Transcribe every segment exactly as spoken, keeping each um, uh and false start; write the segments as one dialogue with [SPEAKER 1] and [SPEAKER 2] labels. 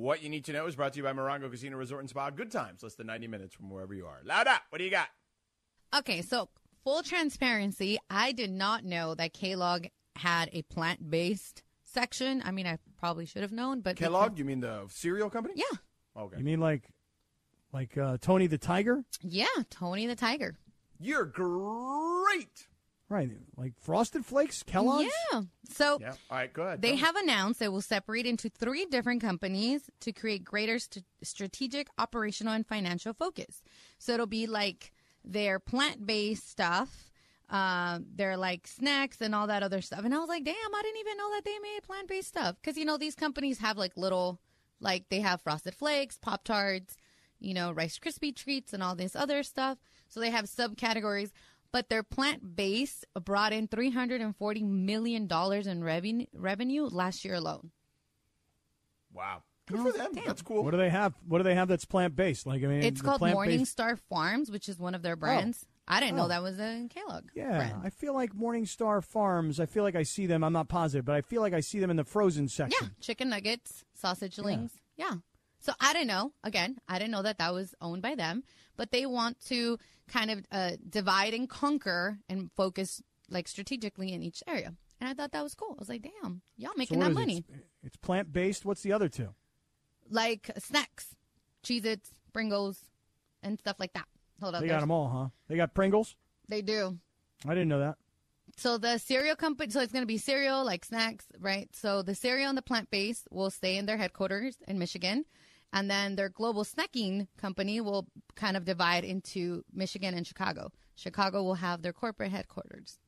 [SPEAKER 1] What You Need to Know is brought to you by Morongo Casino Resort and Spa. Good times, less than ninety minutes from wherever you are. Loud up. What do you got?
[SPEAKER 2] Okay, so full transparency, I did not know that Kellogg had a plant-based section. I mean, I probably should have known, but
[SPEAKER 1] Kellogg, because... you mean the cereal company?
[SPEAKER 2] Yeah.
[SPEAKER 1] Okay.
[SPEAKER 3] You mean like like uh, Tony the Tiger?
[SPEAKER 2] Yeah, Tony the Tiger.
[SPEAKER 1] You're great.
[SPEAKER 3] Right, like Frosted Flakes, Kellogg's?
[SPEAKER 2] Yeah. So
[SPEAKER 1] yeah. All right, go ahead.
[SPEAKER 2] They have announced they will separate into three different companies to create greater st- strategic, operational, and financial focus. So it'll be like their plant-based stuff, uh, their like snacks and all that other stuff. And I was like, damn, I didn't even know that they made plant-based stuff. Because, you know, these companies have like little, like they have Frosted Flakes, Pop-Tarts, you know, Rice Krispie treats and all this other stuff. So they have subcategories. But their plant-based brought in three hundred forty million dollars in revenue revenue last year alone.
[SPEAKER 1] Wow. Good for them.
[SPEAKER 2] Damn.
[SPEAKER 1] That's cool.
[SPEAKER 3] What do they have? What do they have that's plant-based? Like, I mean,
[SPEAKER 2] It's called
[SPEAKER 3] plant-based...
[SPEAKER 2] Morningstar Farms, which is one of their brands. Oh. I didn't
[SPEAKER 3] oh.
[SPEAKER 2] know that was a Kellogg
[SPEAKER 3] Yeah,
[SPEAKER 2] brand.
[SPEAKER 3] I feel like Morningstar Farms, I feel like I see them, I'm not positive, but I feel like I see them in the frozen section.
[SPEAKER 2] Yeah, chicken nuggets, sausage links. Yeah. yeah. So I didn't know. Again, I didn't know that that was owned by them. But they want to kind of uh, divide and conquer and focus like strategically in each area. And I thought that was cool. I was like, damn, y'all making
[SPEAKER 3] so
[SPEAKER 2] that money.
[SPEAKER 3] It? It's, it's plant-based. What's the other two?
[SPEAKER 2] Like snacks, Cheez-Its, Pringles, and stuff like that. Hold on.
[SPEAKER 3] They got them all, huh? They got Pringles?
[SPEAKER 2] They do.
[SPEAKER 3] I didn't know that.
[SPEAKER 2] So the cereal company, so it's going to be cereal, like snacks, right? So the cereal and the plant-based will stay in their headquarters in Michigan. And then their global snacking company will kind of divide into Michigan and Chicago. Chicago will have their corporate headquarters.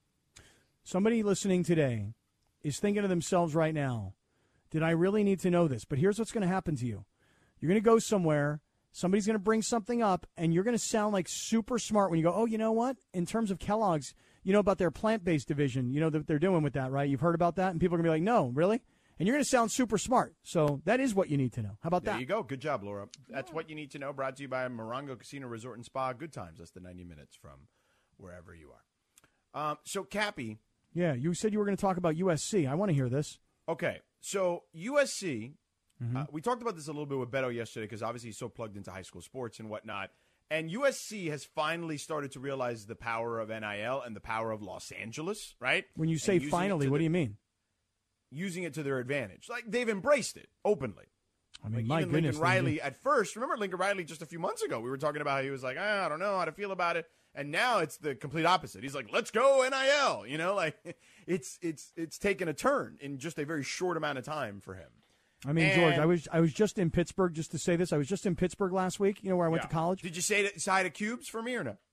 [SPEAKER 3] Somebody listening today is thinking to themselves right now, did I really need to know this? But here's what's going to happen to you. You're going to go somewhere, somebody's going to bring something up, and you're going to sound like super smart when you go, oh, you know what? In terms of Kellogg's, you know about their plant-based division, you know that they're doing with that, right? You've heard about that? And people are going to be like, no, really? And you're going to sound super smart. So that is what you need to know. How about
[SPEAKER 1] there
[SPEAKER 3] that?
[SPEAKER 1] There you go. Good job, Laura. That's yeah. What you need to know. Brought to you by Morongo Casino Resort and Spa. Good times. That's the ninety minutes from wherever you are. Um, so, Cappy.
[SPEAKER 3] Yeah, you said you were going to talk about U S C. I want to hear this.
[SPEAKER 1] Okay. So, U S C,
[SPEAKER 3] mm-hmm.
[SPEAKER 1] uh, we talked about this a little bit with Beto yesterday because obviously he's so plugged into high school sports and whatnot. And U S C has finally started to realize the power of N I L and the power of Los Angeles, right?
[SPEAKER 3] When you say finally, what
[SPEAKER 1] the,
[SPEAKER 3] do you mean?
[SPEAKER 1] Using it to their advantage. Like, they've embraced it openly.
[SPEAKER 3] I mean,
[SPEAKER 1] like
[SPEAKER 3] my
[SPEAKER 1] even
[SPEAKER 3] goodness.
[SPEAKER 1] Lincoln Riley at first, remember Lincoln Riley just a few months ago, we were talking about how he was like, ah, I don't know how to feel about it. And now it's the complete opposite. He's like, let's go N I L. You know, like it's it's it's taken a turn in just a very short amount of time for him.
[SPEAKER 3] I mean, and, George, I was I was just in Pittsburgh, just to say this. I was just in Pittsburgh last week, you know, where I went
[SPEAKER 1] yeah.
[SPEAKER 3] to college.
[SPEAKER 1] Did you say hi to Cubes for me or no?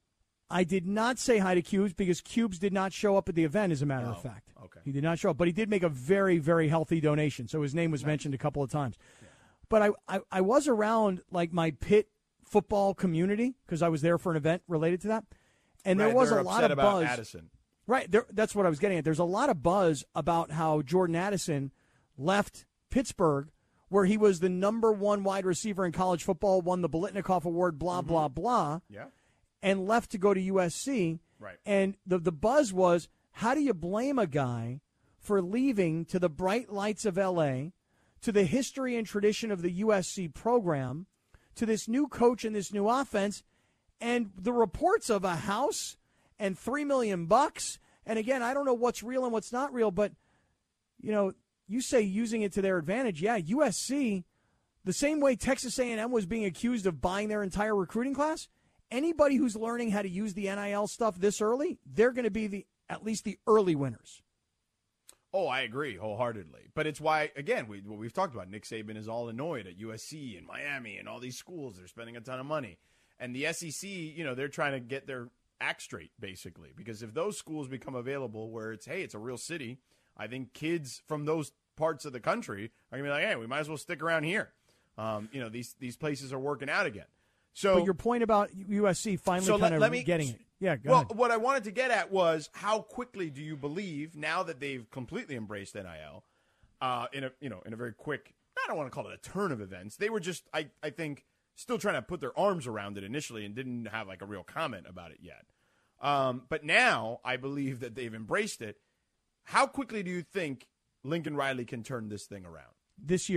[SPEAKER 3] I did not say hi to Cubes because Cubes did not show up at the event, as a matter
[SPEAKER 1] oh,
[SPEAKER 3] of fact.
[SPEAKER 1] Okay.
[SPEAKER 3] He did not show up, but he did make a very, very healthy donation, so his name was nice. mentioned a couple of times. Yeah. But I, I, I was around, like, my Pitt football community because I was there for an event related to that, and
[SPEAKER 1] right,
[SPEAKER 3] there was
[SPEAKER 1] a
[SPEAKER 3] lot of
[SPEAKER 1] about
[SPEAKER 3] buzz.
[SPEAKER 1] Addison.
[SPEAKER 3] Right, there, that's what I was getting at. There's a lot of buzz about how Jordan Addison left Pittsburgh, where he was the number one wide receiver in college football, won the Biletnikoff Award, blah,
[SPEAKER 1] mm-hmm.
[SPEAKER 3] blah, blah.
[SPEAKER 1] Yeah.
[SPEAKER 3] And left to go to U S C.
[SPEAKER 1] Right.
[SPEAKER 3] And the the buzz was, how do you blame a guy for leaving to the bright lights of L A, to the history and tradition of the U S C program, to this new coach and this new offense, and the reports of a house and three million bucks? And again, I don't know what's real and what's not real, but, you know, you say using it to their advantage. Yeah, U S C, the same way Texas A and M was being accused of buying their entire recruiting class, anybody who's learning how to use the N I L stuff this early, they're going to be the at least the early winners.
[SPEAKER 1] Oh, I agree wholeheartedly. But it's why, again, we, what we've talked about, Nick Saban is all annoyed at U S C and Miami and all these schools. They're spending a ton of money. And the S E C, you know, they're trying to get their act straight, basically. Because if those schools become available where it's, hey, it's a real city, I think kids from those parts of the country are going to be like, hey, we might as well stick around here. Um, you know, these these places are working out again. So,
[SPEAKER 3] but your point about U S C finally
[SPEAKER 1] so
[SPEAKER 3] kind
[SPEAKER 1] let,
[SPEAKER 3] of
[SPEAKER 1] let me,
[SPEAKER 3] getting it. Yeah, go
[SPEAKER 1] well,
[SPEAKER 3] ahead.
[SPEAKER 1] What I wanted to get at was how quickly do you believe, now that they've completely embraced N I L, uh, in a you know in a very quick, I don't want to call it a turn of events. They were just, I, I think, still trying to put their arms around it initially and didn't have like a real comment about it yet. Um, but now I believe that they've embraced it. How quickly do you think Lincoln Riley can turn this thing around?
[SPEAKER 3] This year.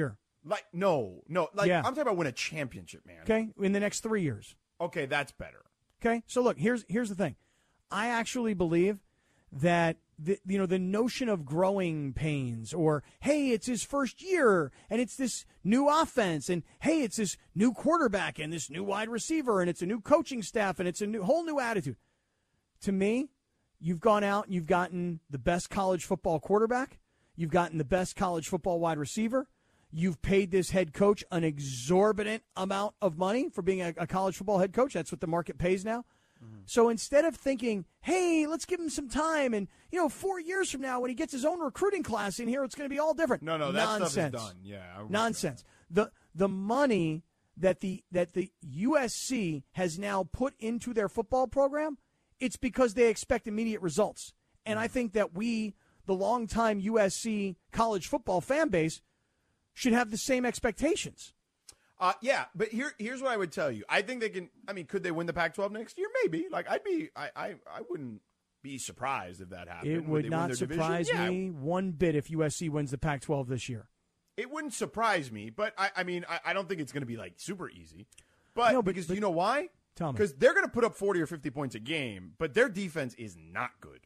[SPEAKER 1] Like, no, no. Like,
[SPEAKER 3] Yeah.
[SPEAKER 1] I'm talking about win a championship, man.
[SPEAKER 3] Okay, in the next three years.
[SPEAKER 1] Okay, that's better.
[SPEAKER 3] Okay, so look, here's here's the thing. I actually believe that the you know the notion of growing pains, or hey, it's his first year and it's this new offense, and hey, it's this new quarterback and this new wide receiver, and it's a new coaching staff, and it's a new whole new attitude. To me, you've gone out and you've gotten the best college football quarterback, you've gotten the best college football wide receiver. You've paid this head coach an exorbitant amount of money for being a, a college football head coach. That's what the market pays now. Mm-hmm. So instead of thinking, hey, let's give him some time, and, you know, four years from now when he gets his own recruiting class in here, it's going to be all different.
[SPEAKER 1] No, no, that
[SPEAKER 3] Nonsense.
[SPEAKER 1] stuff is done. Yeah, I would
[SPEAKER 3] Nonsense. The the money that the that the U S C has now put into their football program, it's because they expect immediate results. And I think that we, the longtime U S C college football fan base, should have the same expectations.
[SPEAKER 1] Uh, yeah, but here, here's what I would tell you. I think they can. I mean, could they win the Pac twelve next year? Maybe. Like, I'd be. I. I, I wouldn't be surprised if that happened.
[SPEAKER 3] It would not surprise
[SPEAKER 1] yeah.
[SPEAKER 3] me one bit if U S C wins the Pac twelve this year.
[SPEAKER 1] It wouldn't surprise me, but I. I mean, I, I don't think it's going to be like super easy. But,
[SPEAKER 3] No, but-
[SPEAKER 1] because
[SPEAKER 3] but-
[SPEAKER 1] you know why?
[SPEAKER 3] Tell me.
[SPEAKER 1] Because they're going to put up forty or fifty points a game, but their defense is not good.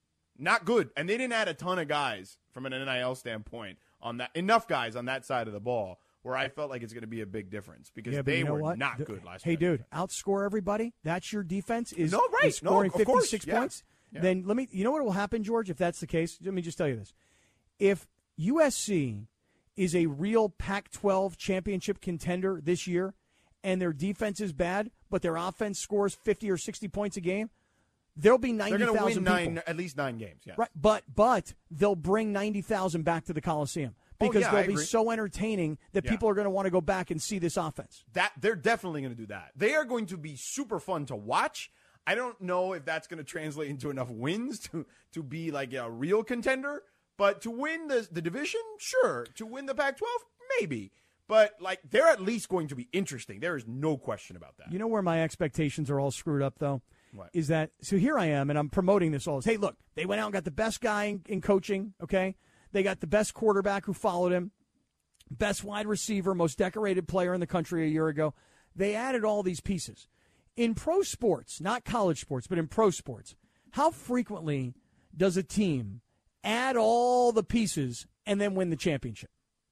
[SPEAKER 1] Not good, and they didn't add a ton of guys from an N I L standpoint on that. Enough guys on that side of the ball where I felt like it's going to be a big difference because
[SPEAKER 3] Yeah, but
[SPEAKER 1] they
[SPEAKER 3] you know
[SPEAKER 1] were
[SPEAKER 3] what?
[SPEAKER 1] not
[SPEAKER 3] The-
[SPEAKER 1] good last
[SPEAKER 3] Hey,
[SPEAKER 1] year.
[SPEAKER 3] dude, outscore everybody. That's your defense is,
[SPEAKER 1] No, right.
[SPEAKER 3] is scoring
[SPEAKER 1] No, of course.
[SPEAKER 3] fifty-six
[SPEAKER 1] Yeah.
[SPEAKER 3] points.
[SPEAKER 1] Yeah.
[SPEAKER 3] Then let me. You know what will happen, George? If that's the case, let me just tell you this: if U S C is a real Pac twelve championship contender this year, and their defense is bad, but their offense scores fifty or sixty points a game, there'll be ninety
[SPEAKER 1] They're going to
[SPEAKER 3] thousand
[SPEAKER 1] win
[SPEAKER 3] people.
[SPEAKER 1] nine, at least nine games. Yeah.
[SPEAKER 3] Right, but but they'll bring ninety thousand back to the Coliseum because
[SPEAKER 1] Oh, yeah, I
[SPEAKER 3] they'll be
[SPEAKER 1] agree.
[SPEAKER 3] so entertaining that
[SPEAKER 1] Yeah.
[SPEAKER 3] people are going to want to go back and see this offense.
[SPEAKER 1] That they're definitely going to do that. They are going to be super fun to watch. I don't know if that's going to translate into enough wins to to be like a real contender, but to win the the division, sure. To win the Pac twelve, maybe. But like they're at least going to be interesting. There is no question about that.
[SPEAKER 3] You know where my expectations are all screwed up, though?
[SPEAKER 1] What?
[SPEAKER 3] Is that, so here I am, and I'm promoting this all as, hey, look, they went out and got the best guy in, in coaching, okay? They got the best quarterback who followed him, best wide receiver, most decorated player in the country a year ago. They added all these pieces. In pro sports, not college sports, but in pro sports, how frequently does a team add all the pieces and then win the championship?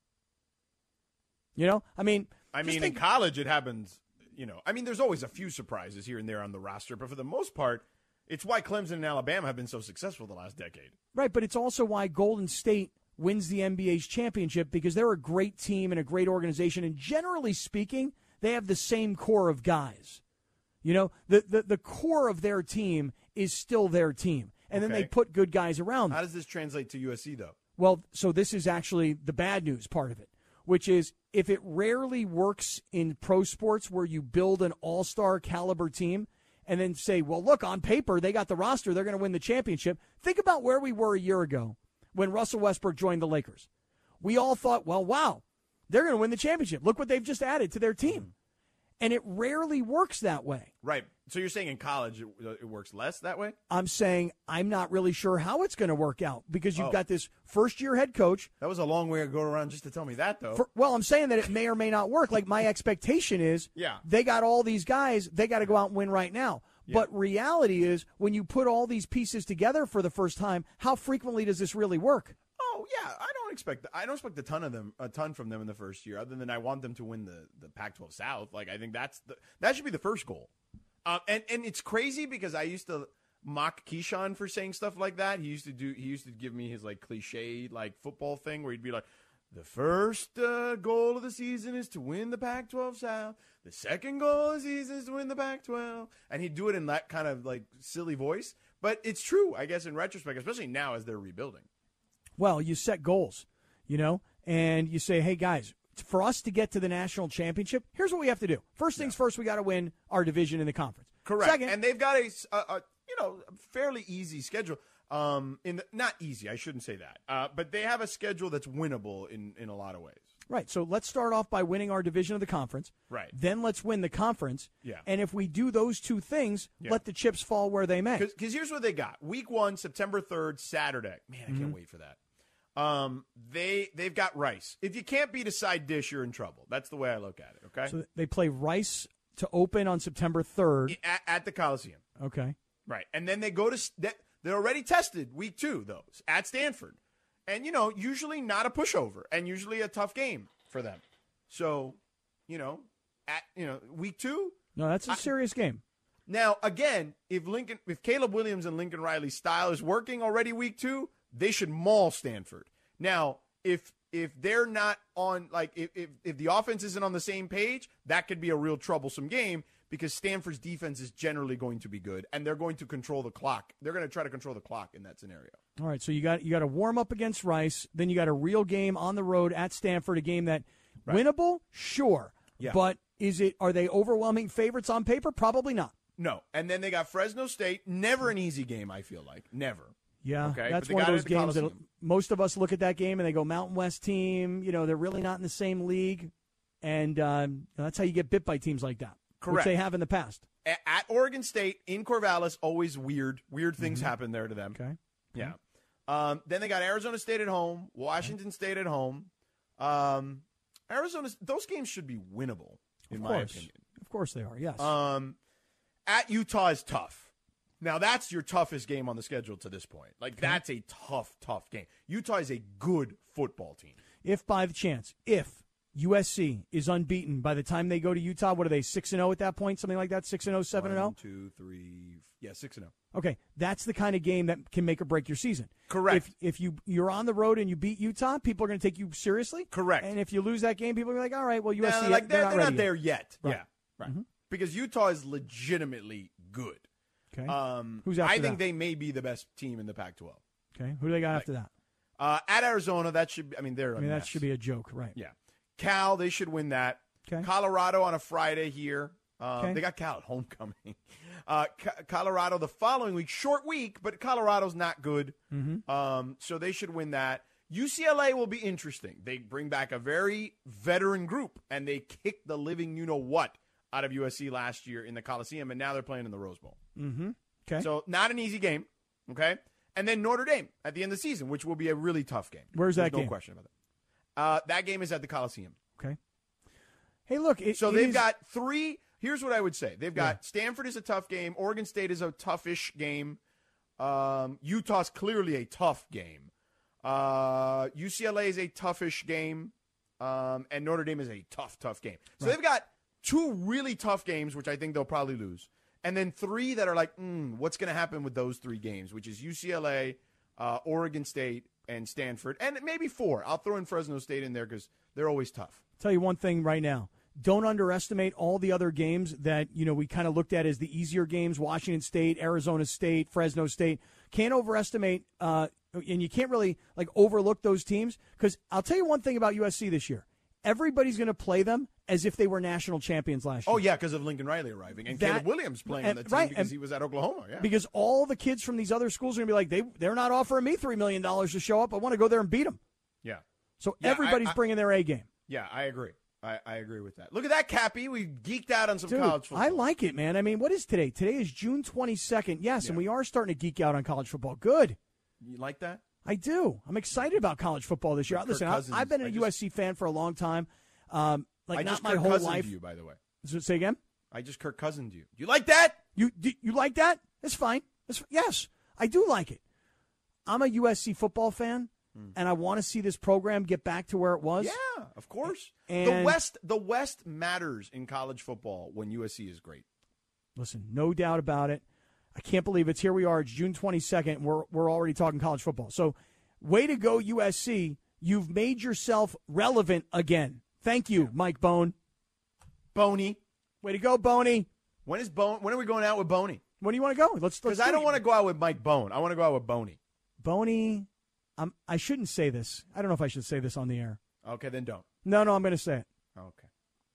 [SPEAKER 3] You know, I mean,
[SPEAKER 1] I
[SPEAKER 3] just
[SPEAKER 1] mean,
[SPEAKER 3] think-
[SPEAKER 1] in college, it happens, you know. I mean, there's always a few surprises here and there on the roster, but for the most part, it's why Clemson and Alabama have been so successful the last decade.
[SPEAKER 3] Right, but it's also why Golden State wins the N B A's championship, because they're a great team and a great organization, and generally speaking, they have the same core of guys. You know, the the, the core of their team is still their team, and then
[SPEAKER 1] Okay.
[SPEAKER 3] they put good guys around them.
[SPEAKER 1] How does this translate to U S C, though?
[SPEAKER 3] Well, so this is actually the bad news part of it, which is if it rarely works in pro sports where you build an all-star caliber team and then say, well, look, on paper, they got the roster, they're going to win the championship. Think about where we were a year ago when Russell Westbrook joined the Lakers. We all thought, well, wow, they're going to win the championship. Look what they've just added to their team. And it rarely works that way.
[SPEAKER 1] Right. So you're saying in college it, it works less that way?
[SPEAKER 3] I'm saying I'm not really sure how it's going to work out because you've
[SPEAKER 1] Oh.
[SPEAKER 3] got this first-year head coach.
[SPEAKER 1] That was a long way to go around just to tell me that, though.
[SPEAKER 3] For, well, I'm saying that it may or may not work. Like, my expectation is
[SPEAKER 1] Yeah.
[SPEAKER 3] they got all these guys, they got to go out and win right now.
[SPEAKER 1] Yeah.
[SPEAKER 3] But reality is, when you put all these pieces together for the first time, how frequently does this really work?
[SPEAKER 1] Oh yeah, I don't expect I don't expect a ton of them, a ton from them in the first year. Other than I want them to win the, the Pac twelve South. Like I think that's the that should be the first goal. Um, and and it's crazy because I used to mock Keyshawn for saying stuff like that. He used to do he used to give me his like cliche like football thing where he'd be like, the first uh, goal of the season is to win the Pac twelve South. The second goal of the season is to win the Pac twelve. And he'd do it in that kind of like silly voice. But it's true, I guess, in retrospect, especially now as they're rebuilding.
[SPEAKER 3] Well, you set goals, you know, and you say, hey, guys, for us to get to the national championship, here's what we have to do. First things first, we got to win our division in the conference.
[SPEAKER 1] Correct.
[SPEAKER 3] Second,
[SPEAKER 1] And they've got a, a, a you know fairly easy schedule. Um, in the, not easy, I shouldn't say that. Uh, but they have a schedule that's winnable in, in a lot of ways.
[SPEAKER 3] right, so let's start off by winning our division of the conference.
[SPEAKER 1] Right.
[SPEAKER 3] Then let's win the conference.
[SPEAKER 1] Yeah.
[SPEAKER 3] And if we do those two things,
[SPEAKER 1] Yeah.
[SPEAKER 3] let the chips fall where they may.
[SPEAKER 1] Because here's what they got: Week one, September third, Saturday. Man, I
[SPEAKER 3] Mm-hmm.
[SPEAKER 1] can't wait for that. Um, they they've got Rice. If you can't beat a side dish, you're in trouble. That's the way I look at it. Okay.
[SPEAKER 3] So they play Rice to open on September third
[SPEAKER 1] at, at the Coliseum.
[SPEAKER 3] Okay.
[SPEAKER 1] Right, and then they go to they're already tested week two though at Stanford, and you know usually not a pushover and usually a tough game for them. So, you know, at you know week two.
[SPEAKER 3] No, that's a serious I, game.
[SPEAKER 1] Now again, if Lincoln, if Caleb Williams and Lincoln Riley's style is working already week two, they should maul Stanford. Now, if if they're not on, like, if, if, if the offense isn't on the same page, that could be a real troublesome game because Stanford's defense is generally going to be good, and they're going to control the clock. They're going to try to control the clock in that scenario.
[SPEAKER 3] All right, so you got you got to warm up against Rice, then you got a real game on the road at Stanford, a game that right. winnable, sure,
[SPEAKER 1] yeah.
[SPEAKER 3] but is it? Are they overwhelming favorites on paper? Probably not.
[SPEAKER 1] No, and then they got Fresno State. Never an easy game, I feel like. Never.
[SPEAKER 3] Yeah,
[SPEAKER 1] okay?
[SPEAKER 3] that's one of those games that most of us look at that game and they go, Mountain West team, you know, they're really not in the same league. And um, that's how you get bit by teams like that,
[SPEAKER 1] Correct.
[SPEAKER 3] which they have in the past.
[SPEAKER 1] At, at Oregon State, in Corvallis, always weird. Weird things mm-hmm. happen there to them.
[SPEAKER 3] Okay.
[SPEAKER 1] Yeah. Um, then they got Arizona State at home, Washington okay. State at home. Um, Arizona, those games should be winnable, in
[SPEAKER 3] of
[SPEAKER 1] my
[SPEAKER 3] course.
[SPEAKER 1] opinion.
[SPEAKER 3] Of course they are, yes.
[SPEAKER 1] Um, at Utah is tough. Now, that's your toughest game on the schedule to this point. Like, okay. that's a tough, tough game. Utah is a good football team.
[SPEAKER 3] If by the chance, if U S C is unbeaten by the time they go to Utah, what are they, six and oh at that point? Something like that, six and oh, seven and oh?
[SPEAKER 1] One, two, three, yeah, six and oh.
[SPEAKER 3] Okay, that's the kind of game that can make or break your season.
[SPEAKER 1] Correct.
[SPEAKER 3] If if you, you're on the road and you beat Utah, people are going to take you seriously.
[SPEAKER 1] Correct.
[SPEAKER 3] And if you lose that game, people are like, all right, well, U S C,
[SPEAKER 1] no, like,
[SPEAKER 3] they're,
[SPEAKER 1] they're,
[SPEAKER 3] not,
[SPEAKER 1] they're
[SPEAKER 3] ready
[SPEAKER 1] not there yet.
[SPEAKER 3] Right.
[SPEAKER 1] Yeah, right.
[SPEAKER 3] Mm-hmm.
[SPEAKER 1] Because Utah is legitimately good.
[SPEAKER 3] Okay.
[SPEAKER 1] Um,
[SPEAKER 3] Who's after
[SPEAKER 1] I think
[SPEAKER 3] that?
[SPEAKER 1] they may be the best team in the Pac twelve.
[SPEAKER 3] Okay. Who do they got
[SPEAKER 1] like,
[SPEAKER 3] after that?
[SPEAKER 1] Uh, at Arizona, that should be, I mean, they're a
[SPEAKER 3] I mean,
[SPEAKER 1] mess.
[SPEAKER 3] that should be a joke, right?
[SPEAKER 1] Yeah. Cal, they should win that.
[SPEAKER 3] Okay.
[SPEAKER 1] Colorado on a Friday here. Uh,
[SPEAKER 3] okay.
[SPEAKER 1] They got Cal at homecoming. Uh, C- Colorado the following week. Short week, but Colorado's not good.
[SPEAKER 3] Mm-hmm.
[SPEAKER 1] Um, so they should win that. U C L A will be interesting. They bring back a very veteran group, and they kicked the living you-know-what out of U S C last year in the Coliseum, and now they're playing in the Rose Bowl.
[SPEAKER 3] Mm-hmm. Okay.
[SPEAKER 1] So not an easy game, okay? And then Notre Dame at the end of the season, which will be a really tough game.
[SPEAKER 3] Where's
[SPEAKER 1] There's
[SPEAKER 3] that
[SPEAKER 1] no
[SPEAKER 3] game?
[SPEAKER 1] No question about that. Uh, that game is at the Coliseum.
[SPEAKER 3] Okay. Hey, look. It,
[SPEAKER 1] so
[SPEAKER 3] it
[SPEAKER 1] they've
[SPEAKER 3] is...
[SPEAKER 1] got three. Here's what I would say. They've got
[SPEAKER 3] yeah.
[SPEAKER 1] Stanford is a tough game. Oregon State is a toughish game. Um, Utah's clearly a tough game. Uh, U C L A is a toughish game. Um, and Notre Dame is a tough, tough game. So
[SPEAKER 3] right.
[SPEAKER 1] they've got two really tough games, which I think they'll probably lose. And then three that are like, mm, what's going to happen with those three games, which is U C L A, uh, Oregon State, and Stanford. And maybe four. I'll throw in Fresno State in there because they're always tough.
[SPEAKER 3] Tell you one thing right now. Don't underestimate all the other games that, you know, we kind of looked at as the easier games, Washington State, Arizona State, Fresno State. Can't overestimate, uh, and you can't really, like, overlook those teams because I'll tell you one thing about U S C this year. Everybody's going to play them as if they were national champions last year.
[SPEAKER 1] Oh, yeah, because of Lincoln Riley arriving. And that, Caleb Williams playing
[SPEAKER 3] and,
[SPEAKER 1] on the team
[SPEAKER 3] right,
[SPEAKER 1] because
[SPEAKER 3] and,
[SPEAKER 1] he was at Oklahoma. Yeah.
[SPEAKER 3] Because all the kids from these other schools are going to be like, they, they're not offering me three million dollars to show up. I want to go there and beat them.
[SPEAKER 1] Yeah.
[SPEAKER 3] So
[SPEAKER 1] yeah,
[SPEAKER 3] everybody's
[SPEAKER 1] I, I,
[SPEAKER 3] bringing their A game.
[SPEAKER 1] Yeah, I agree. I, I agree with that. Look at that, Cappy. We geeked out on some
[SPEAKER 3] Dude,
[SPEAKER 1] college football.
[SPEAKER 3] I like it, man. I mean, what is today? Today is June twenty-second. Yes, yeah. and we are starting to geek out on college football. Good.
[SPEAKER 1] You like that?
[SPEAKER 3] I do. I'm excited about college football this year.
[SPEAKER 1] Kirk
[SPEAKER 3] Listen,
[SPEAKER 1] Cousins,
[SPEAKER 3] I've been a
[SPEAKER 1] just,
[SPEAKER 3] U S C fan for a long time. Um, like
[SPEAKER 1] I
[SPEAKER 3] not
[SPEAKER 1] just
[SPEAKER 3] my
[SPEAKER 1] Kirk
[SPEAKER 3] whole
[SPEAKER 1] Cousins
[SPEAKER 3] life.
[SPEAKER 1] You, by the way.
[SPEAKER 3] So, say again.
[SPEAKER 1] I just Kirk Cousins you. You like that?
[SPEAKER 3] You you like that? That's fine. That's, yes, I do like it. I'm a U S C football fan, hmm. and I want to see this program get back to where it was.
[SPEAKER 1] Yeah, of course.
[SPEAKER 3] And
[SPEAKER 1] the West, the West matters in college football when U S C is great.
[SPEAKER 3] Listen, no doubt about it. I can't believe it's here. We are. It's June twenty-second. And we're we're already talking college football. So, way to go, U S C. You've made yourself relevant again. Thank you, Mike Bone.
[SPEAKER 1] Boney.
[SPEAKER 3] Way to go, Boney.
[SPEAKER 1] When is Bone? When are we going out with Boney?
[SPEAKER 3] When do you want to go? Let's.
[SPEAKER 1] Because I don't want to go out with Mike Bone. I want to go out with Boney.
[SPEAKER 3] Boney. Um, I shouldn't say this. I don't know if I should say this on the air.
[SPEAKER 1] Okay, then don't.
[SPEAKER 3] No, no, I'm going to say it.
[SPEAKER 1] Okay.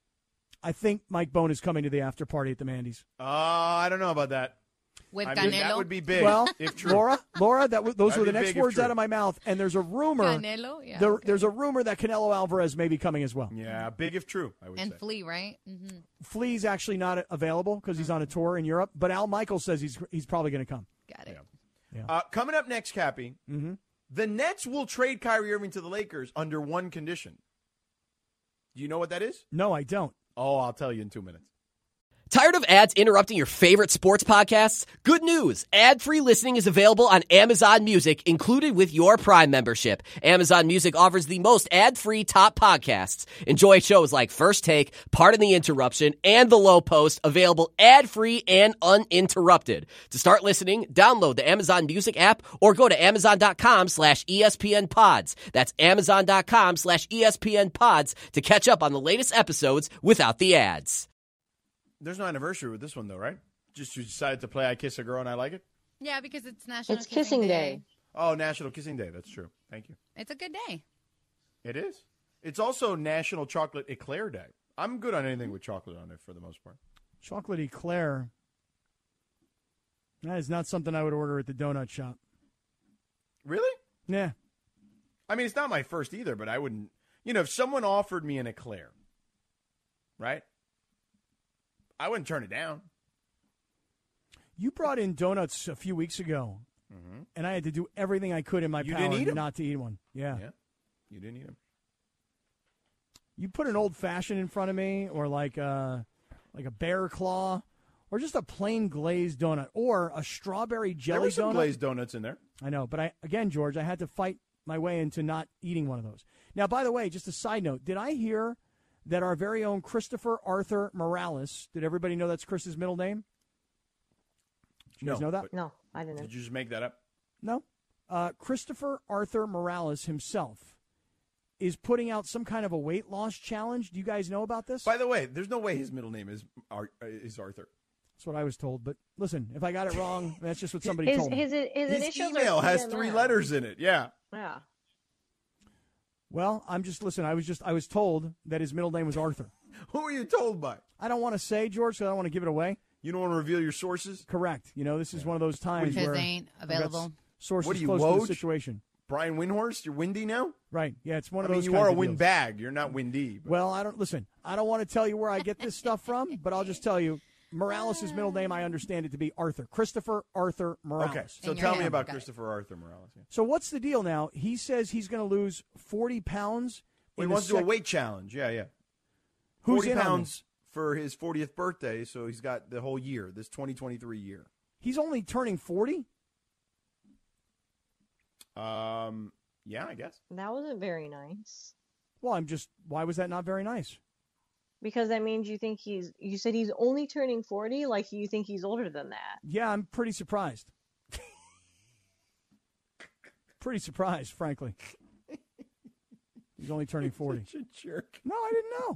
[SPEAKER 3] I think Mike Bone is coming to the after party at the Mandy's.
[SPEAKER 1] Uh, I don't know about that.
[SPEAKER 2] With
[SPEAKER 1] I
[SPEAKER 2] Canelo?
[SPEAKER 1] mean, that would be big.
[SPEAKER 3] Well,
[SPEAKER 1] if true.
[SPEAKER 3] Laura, Laura, that w- those
[SPEAKER 1] That'd
[SPEAKER 3] were the
[SPEAKER 1] be
[SPEAKER 3] next
[SPEAKER 1] big
[SPEAKER 3] words
[SPEAKER 1] if
[SPEAKER 3] out of my mouth. And there's a rumor.
[SPEAKER 2] Canelo? Yeah.
[SPEAKER 3] There,
[SPEAKER 2] okay.
[SPEAKER 3] There's a rumor that Canelo Alvarez may be coming as well.
[SPEAKER 1] Yeah, big if true, I would
[SPEAKER 2] and
[SPEAKER 1] say.
[SPEAKER 2] Flea, right? Mm-hmm.
[SPEAKER 3] Flea's actually not available because he's on a tour in Europe. But Al Michaels says he's he's probably going to come.
[SPEAKER 2] Got it.
[SPEAKER 1] Yeah. Yeah. Uh, coming up next, Cappy,
[SPEAKER 3] mm-hmm.
[SPEAKER 1] The Nets will trade Kyrie Irving to the Lakers under one condition. Do you know what that is?
[SPEAKER 3] No, I don't.
[SPEAKER 1] Oh, I'll tell you in two minutes.
[SPEAKER 4] Tired of ads interrupting your favorite sports podcasts? Good news. Ad-free listening is available on Amazon Music, included with your Prime membership. Amazon Music offers the most ad-free top podcasts. Enjoy shows like First Take, Pardon the Interruption, and The Low Post, available ad-free and uninterrupted. To start listening, download the Amazon Music app or go to amazon.com slash ESPN pods. That's amazon.com slash ESPN pods to catch up on the latest episodes without the ads.
[SPEAKER 1] There's no anniversary with this one, though, right? Just you decided to play I Kiss a Girl and I Like It?
[SPEAKER 2] Yeah, because it's National
[SPEAKER 5] It's Kissing Day.
[SPEAKER 1] Oh, National Kissing Day. That's true. Thank you.
[SPEAKER 2] It's a good day.
[SPEAKER 1] It is. It's also National Chocolate Eclair Day. I'm good on anything with chocolate on it for the most part.
[SPEAKER 3] Chocolate eclair. That is not something I would order at the donut shop.
[SPEAKER 1] Really?
[SPEAKER 3] Yeah.
[SPEAKER 1] I mean, it's not my first either, but I wouldn't. You know, if someone offered me an eclair, right? I wouldn't turn it down.
[SPEAKER 3] You brought in donuts a few weeks ago,
[SPEAKER 1] Mm-hmm.
[SPEAKER 3] and I had to do everything I could in my
[SPEAKER 1] You
[SPEAKER 3] power
[SPEAKER 1] didn't eat 'em?
[SPEAKER 3] not to eat one. Yeah.
[SPEAKER 1] Yeah. You didn't eat them.
[SPEAKER 3] You put an old fashioned in front of me, or like a, like a bear claw, or just a plain glazed donut, or a strawberry jelly
[SPEAKER 1] There were some
[SPEAKER 3] donut.
[SPEAKER 1] glazed donuts in there.
[SPEAKER 3] I know, but I again, George, I had to fight my way into not eating one of those. Now, by the way, just a side note, did I hear that our very own Christopher Arthur Morales, did everybody know that's Chris's middle name? Did you
[SPEAKER 1] No,
[SPEAKER 3] guys know that?
[SPEAKER 1] but-
[SPEAKER 5] No, I didn't.
[SPEAKER 1] Did you just make that up?
[SPEAKER 3] No. Uh, Christopher Arthur Morales himself is putting out some kind of a weight loss challenge. Do you guys know about this?
[SPEAKER 1] By the way, there's no way his middle name is Ar- uh, is Arthur.
[SPEAKER 3] That's what I was told. But listen, if I got it wrong, that's just what somebody
[SPEAKER 5] His
[SPEAKER 3] told me.
[SPEAKER 5] his his,
[SPEAKER 1] His
[SPEAKER 5] initials
[SPEAKER 1] email
[SPEAKER 5] are
[SPEAKER 1] has
[SPEAKER 5] C M
[SPEAKER 1] three
[SPEAKER 5] M.
[SPEAKER 1] letters in it. Yeah.
[SPEAKER 5] Yeah.
[SPEAKER 3] Well, I'm just listen. I was just I was told that his middle name was Arthur.
[SPEAKER 1] Who were you told by?
[SPEAKER 3] I don't want to say, George, because I don't want to give it away.
[SPEAKER 1] You don't want to reveal your sources?
[SPEAKER 3] Correct. You know, this is one of those times
[SPEAKER 2] Because
[SPEAKER 3] where
[SPEAKER 2] they ain't
[SPEAKER 3] I've got
[SPEAKER 2] available.
[SPEAKER 3] s- sources
[SPEAKER 1] What are you,
[SPEAKER 3] close to
[SPEAKER 1] Woj?
[SPEAKER 3] the situation.
[SPEAKER 1] Brian Windhorst? You're windy now?
[SPEAKER 3] Right. Yeah, it's one
[SPEAKER 1] I
[SPEAKER 3] of
[SPEAKER 1] mean,
[SPEAKER 3] those.
[SPEAKER 1] you
[SPEAKER 3] kinds
[SPEAKER 1] are a
[SPEAKER 3] of
[SPEAKER 1] wind
[SPEAKER 3] deals.
[SPEAKER 1] bag. You're not windy. but-
[SPEAKER 3] Well, I don't listen. I don't want to tell you where I get this stuff from, but I'll just tell you, Morales' middle name, I understand it to be Arthur. Christopher Arthur Morales.
[SPEAKER 1] Okay, so
[SPEAKER 2] In your
[SPEAKER 1] tell me
[SPEAKER 2] hand,
[SPEAKER 1] about
[SPEAKER 2] got it.
[SPEAKER 1] Christopher Arthur Morales. Yeah.
[SPEAKER 3] So what's the deal now? He says he's going to lose forty pounds.
[SPEAKER 1] Well,
[SPEAKER 3] in
[SPEAKER 1] he
[SPEAKER 3] the
[SPEAKER 1] wants to do a
[SPEAKER 3] sec-
[SPEAKER 1] weight challenge. Yeah, yeah.
[SPEAKER 3] Who's
[SPEAKER 1] forty
[SPEAKER 3] in on
[SPEAKER 1] pounds
[SPEAKER 3] this?
[SPEAKER 1] for his fortieth birthday, so he's got the whole year, this twenty twenty-three year.
[SPEAKER 3] He's only turning forty?
[SPEAKER 1] Um, yeah, I guess.
[SPEAKER 5] That wasn't very nice.
[SPEAKER 3] Well, I'm just, why was that not very nice?
[SPEAKER 5] Because that means you think he's, you said he's only turning forty, like you think he's older than that.
[SPEAKER 3] Yeah, I'm pretty surprised. pretty surprised, frankly. He's only turning forty.
[SPEAKER 1] Such a jerk.
[SPEAKER 3] No, I didn't know.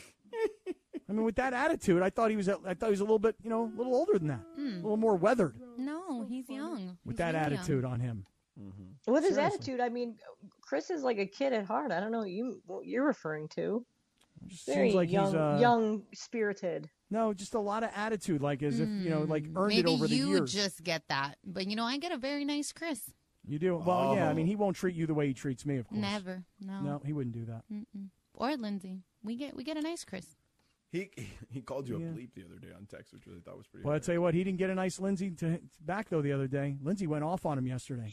[SPEAKER 3] I mean, with that attitude, I thought he was. a- I thought he was a little bit, you know, a little older than that, a little more weathered
[SPEAKER 2] No, he's young.
[SPEAKER 3] with
[SPEAKER 2] He's
[SPEAKER 3] that
[SPEAKER 2] really
[SPEAKER 3] attitude
[SPEAKER 2] young.
[SPEAKER 3] on him.
[SPEAKER 5] With his
[SPEAKER 3] Seriously.
[SPEAKER 5] attitude, I mean, Chris is like a kid at heart. I don't know what you what you're referring to.
[SPEAKER 3] It just
[SPEAKER 5] Very
[SPEAKER 3] seems like
[SPEAKER 5] young,
[SPEAKER 3] he's uh,
[SPEAKER 5] young spirited.
[SPEAKER 3] No, just a lot of attitude, like as if you know, like earned
[SPEAKER 2] Maybe
[SPEAKER 3] it over the
[SPEAKER 2] you
[SPEAKER 3] years.
[SPEAKER 2] just get that, but you know, I get a very nice Chris.
[SPEAKER 3] You do well, yeah. I
[SPEAKER 1] Oh.
[SPEAKER 3] mean, he won't treat you the way he treats me, of course.
[SPEAKER 2] Never, no,
[SPEAKER 3] No, he wouldn't do that.
[SPEAKER 2] Mm-mm. Or Lindsay. We get we get a nice Chris.
[SPEAKER 1] He he called you
[SPEAKER 3] Yeah.
[SPEAKER 1] a bleep the other day on text, which I thought was pretty.
[SPEAKER 3] Well, I
[SPEAKER 1] hilarious.
[SPEAKER 3] tell you what, he didn't get a nice Lindsay to back though the other day. Lindsay went off on him yesterday.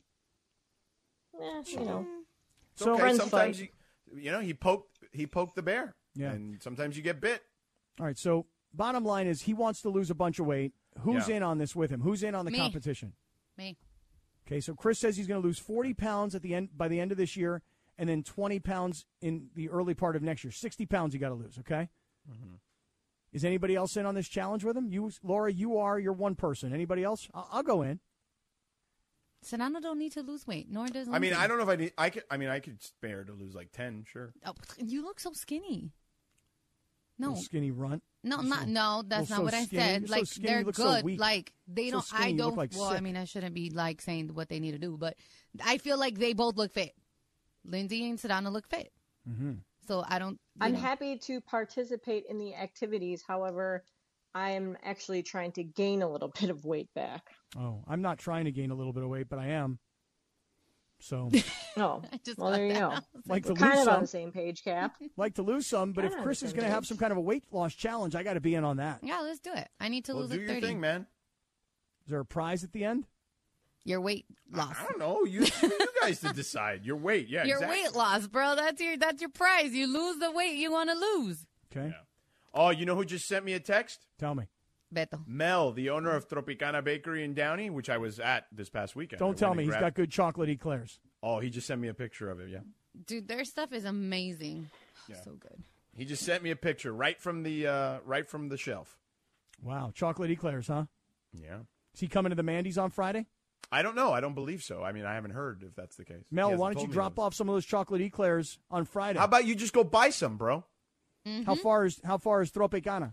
[SPEAKER 5] Eh, you know,
[SPEAKER 1] It's
[SPEAKER 3] So
[SPEAKER 1] okay.
[SPEAKER 5] Friends
[SPEAKER 1] Sometimes
[SPEAKER 5] fight.
[SPEAKER 1] you, you know, he poked he poked the bear.
[SPEAKER 3] Yeah.
[SPEAKER 1] And sometimes you get bit.
[SPEAKER 3] All right, so bottom line is he wants to lose a bunch of weight. Who's
[SPEAKER 1] Yeah.
[SPEAKER 3] in on this with him? Who's in on the
[SPEAKER 2] Me.
[SPEAKER 3] competition?
[SPEAKER 2] Me.
[SPEAKER 3] Okay, so Chris says he's going to lose forty pounds at the end by the end of this year, and then twenty pounds in the early part of next year. sixty pounds you got to lose. Okay.
[SPEAKER 1] Mm-hmm.
[SPEAKER 3] Is anybody else in on this challenge with him? You, Laura, you are. You're one person. Anybody else? I'll, I'll go in.
[SPEAKER 2] Sedano don't need to lose weight, nor does
[SPEAKER 1] I mean,
[SPEAKER 2] Lindsay.
[SPEAKER 1] I don't know if I need. I could. I mean, I could spare to lose like ten. Sure.
[SPEAKER 2] Oh, you look so skinny. No,
[SPEAKER 3] Little skinny runt.
[SPEAKER 2] no,
[SPEAKER 3] You're
[SPEAKER 2] not
[SPEAKER 3] so-
[SPEAKER 2] no. That's
[SPEAKER 3] you're
[SPEAKER 2] not
[SPEAKER 3] so
[SPEAKER 2] what I
[SPEAKER 3] skinny.
[SPEAKER 2] said.
[SPEAKER 3] You're so
[SPEAKER 2] Like
[SPEAKER 3] skinny,
[SPEAKER 2] they're
[SPEAKER 3] you look so
[SPEAKER 2] good.
[SPEAKER 3] weak.
[SPEAKER 2] Like they
[SPEAKER 3] So
[SPEAKER 2] don't.
[SPEAKER 3] skinny,
[SPEAKER 2] I
[SPEAKER 3] you look
[SPEAKER 2] don't.
[SPEAKER 3] like
[SPEAKER 2] well,
[SPEAKER 3] sick.
[SPEAKER 2] I mean, I shouldn't be like saying what they need to do, but I feel like they both look fit. Lindsay and Sedano look fit.
[SPEAKER 3] Mm-hmm.
[SPEAKER 2] So I don't. you
[SPEAKER 5] I'm
[SPEAKER 2] know.
[SPEAKER 5] happy to participate in the activities. However, I am actually trying to gain a little bit of weight back.
[SPEAKER 3] Oh, I'm not trying to gain a little bit of weight, but I am. So,
[SPEAKER 5] Oh,
[SPEAKER 2] I just
[SPEAKER 5] well,
[SPEAKER 2] thought
[SPEAKER 5] there you
[SPEAKER 2] that.
[SPEAKER 5] go.
[SPEAKER 2] I was
[SPEAKER 3] like to
[SPEAKER 5] We're
[SPEAKER 3] lose
[SPEAKER 5] kind of
[SPEAKER 3] some,
[SPEAKER 5] on the same page, Cap.
[SPEAKER 3] like to lose some. But if
[SPEAKER 5] Kinda
[SPEAKER 3] Chris
[SPEAKER 5] the
[SPEAKER 3] is
[SPEAKER 5] same
[SPEAKER 3] going to have
[SPEAKER 5] page.
[SPEAKER 3] some kind of a weight loss challenge, I got to be in on that.
[SPEAKER 2] Yeah, let's do it. I need to
[SPEAKER 1] Well,
[SPEAKER 2] lose
[SPEAKER 1] do
[SPEAKER 2] like
[SPEAKER 1] your
[SPEAKER 2] thirty.
[SPEAKER 1] thing, man.
[SPEAKER 3] Is there a prize at the end?
[SPEAKER 2] Your weight loss.
[SPEAKER 1] I don't know. You, you guys to decide. Your weight. Yeah,
[SPEAKER 2] Your
[SPEAKER 1] exactly.
[SPEAKER 2] weight loss, bro. That's your that's your prize. You lose the weight you want to lose.
[SPEAKER 3] Okay.
[SPEAKER 1] Yeah. Oh, you know who just sent me a text?
[SPEAKER 3] Tell me.
[SPEAKER 2] Beto.
[SPEAKER 1] Mel, the owner of Tropicana Bakery in Downey, which I was at this past weekend.
[SPEAKER 3] Don't
[SPEAKER 1] I
[SPEAKER 3] tell
[SPEAKER 1] went
[SPEAKER 3] me
[SPEAKER 1] and
[SPEAKER 3] he's
[SPEAKER 1] grabbed-
[SPEAKER 3] got good chocolate eclairs.
[SPEAKER 1] Oh, he just sent me a picture of it, yeah.
[SPEAKER 2] Dude, their stuff is amazing.
[SPEAKER 1] Yeah.
[SPEAKER 2] So good.
[SPEAKER 1] He just sent me a picture right from the uh, right from the shelf.
[SPEAKER 3] Wow, chocolate eclairs, huh?
[SPEAKER 1] Yeah.
[SPEAKER 3] Is he coming to the Mandy's on Friday?
[SPEAKER 1] I don't know. I don't believe so. I mean, I haven't heard if that's the case. He
[SPEAKER 3] Mel,
[SPEAKER 1] hasn't
[SPEAKER 3] why don't
[SPEAKER 1] told
[SPEAKER 3] you
[SPEAKER 1] me
[SPEAKER 3] drop
[SPEAKER 1] those.
[SPEAKER 3] off some of those chocolate eclairs on Friday?
[SPEAKER 1] How about you just go buy some, bro?
[SPEAKER 2] Mm-hmm.
[SPEAKER 3] How far is how far is Tropicana?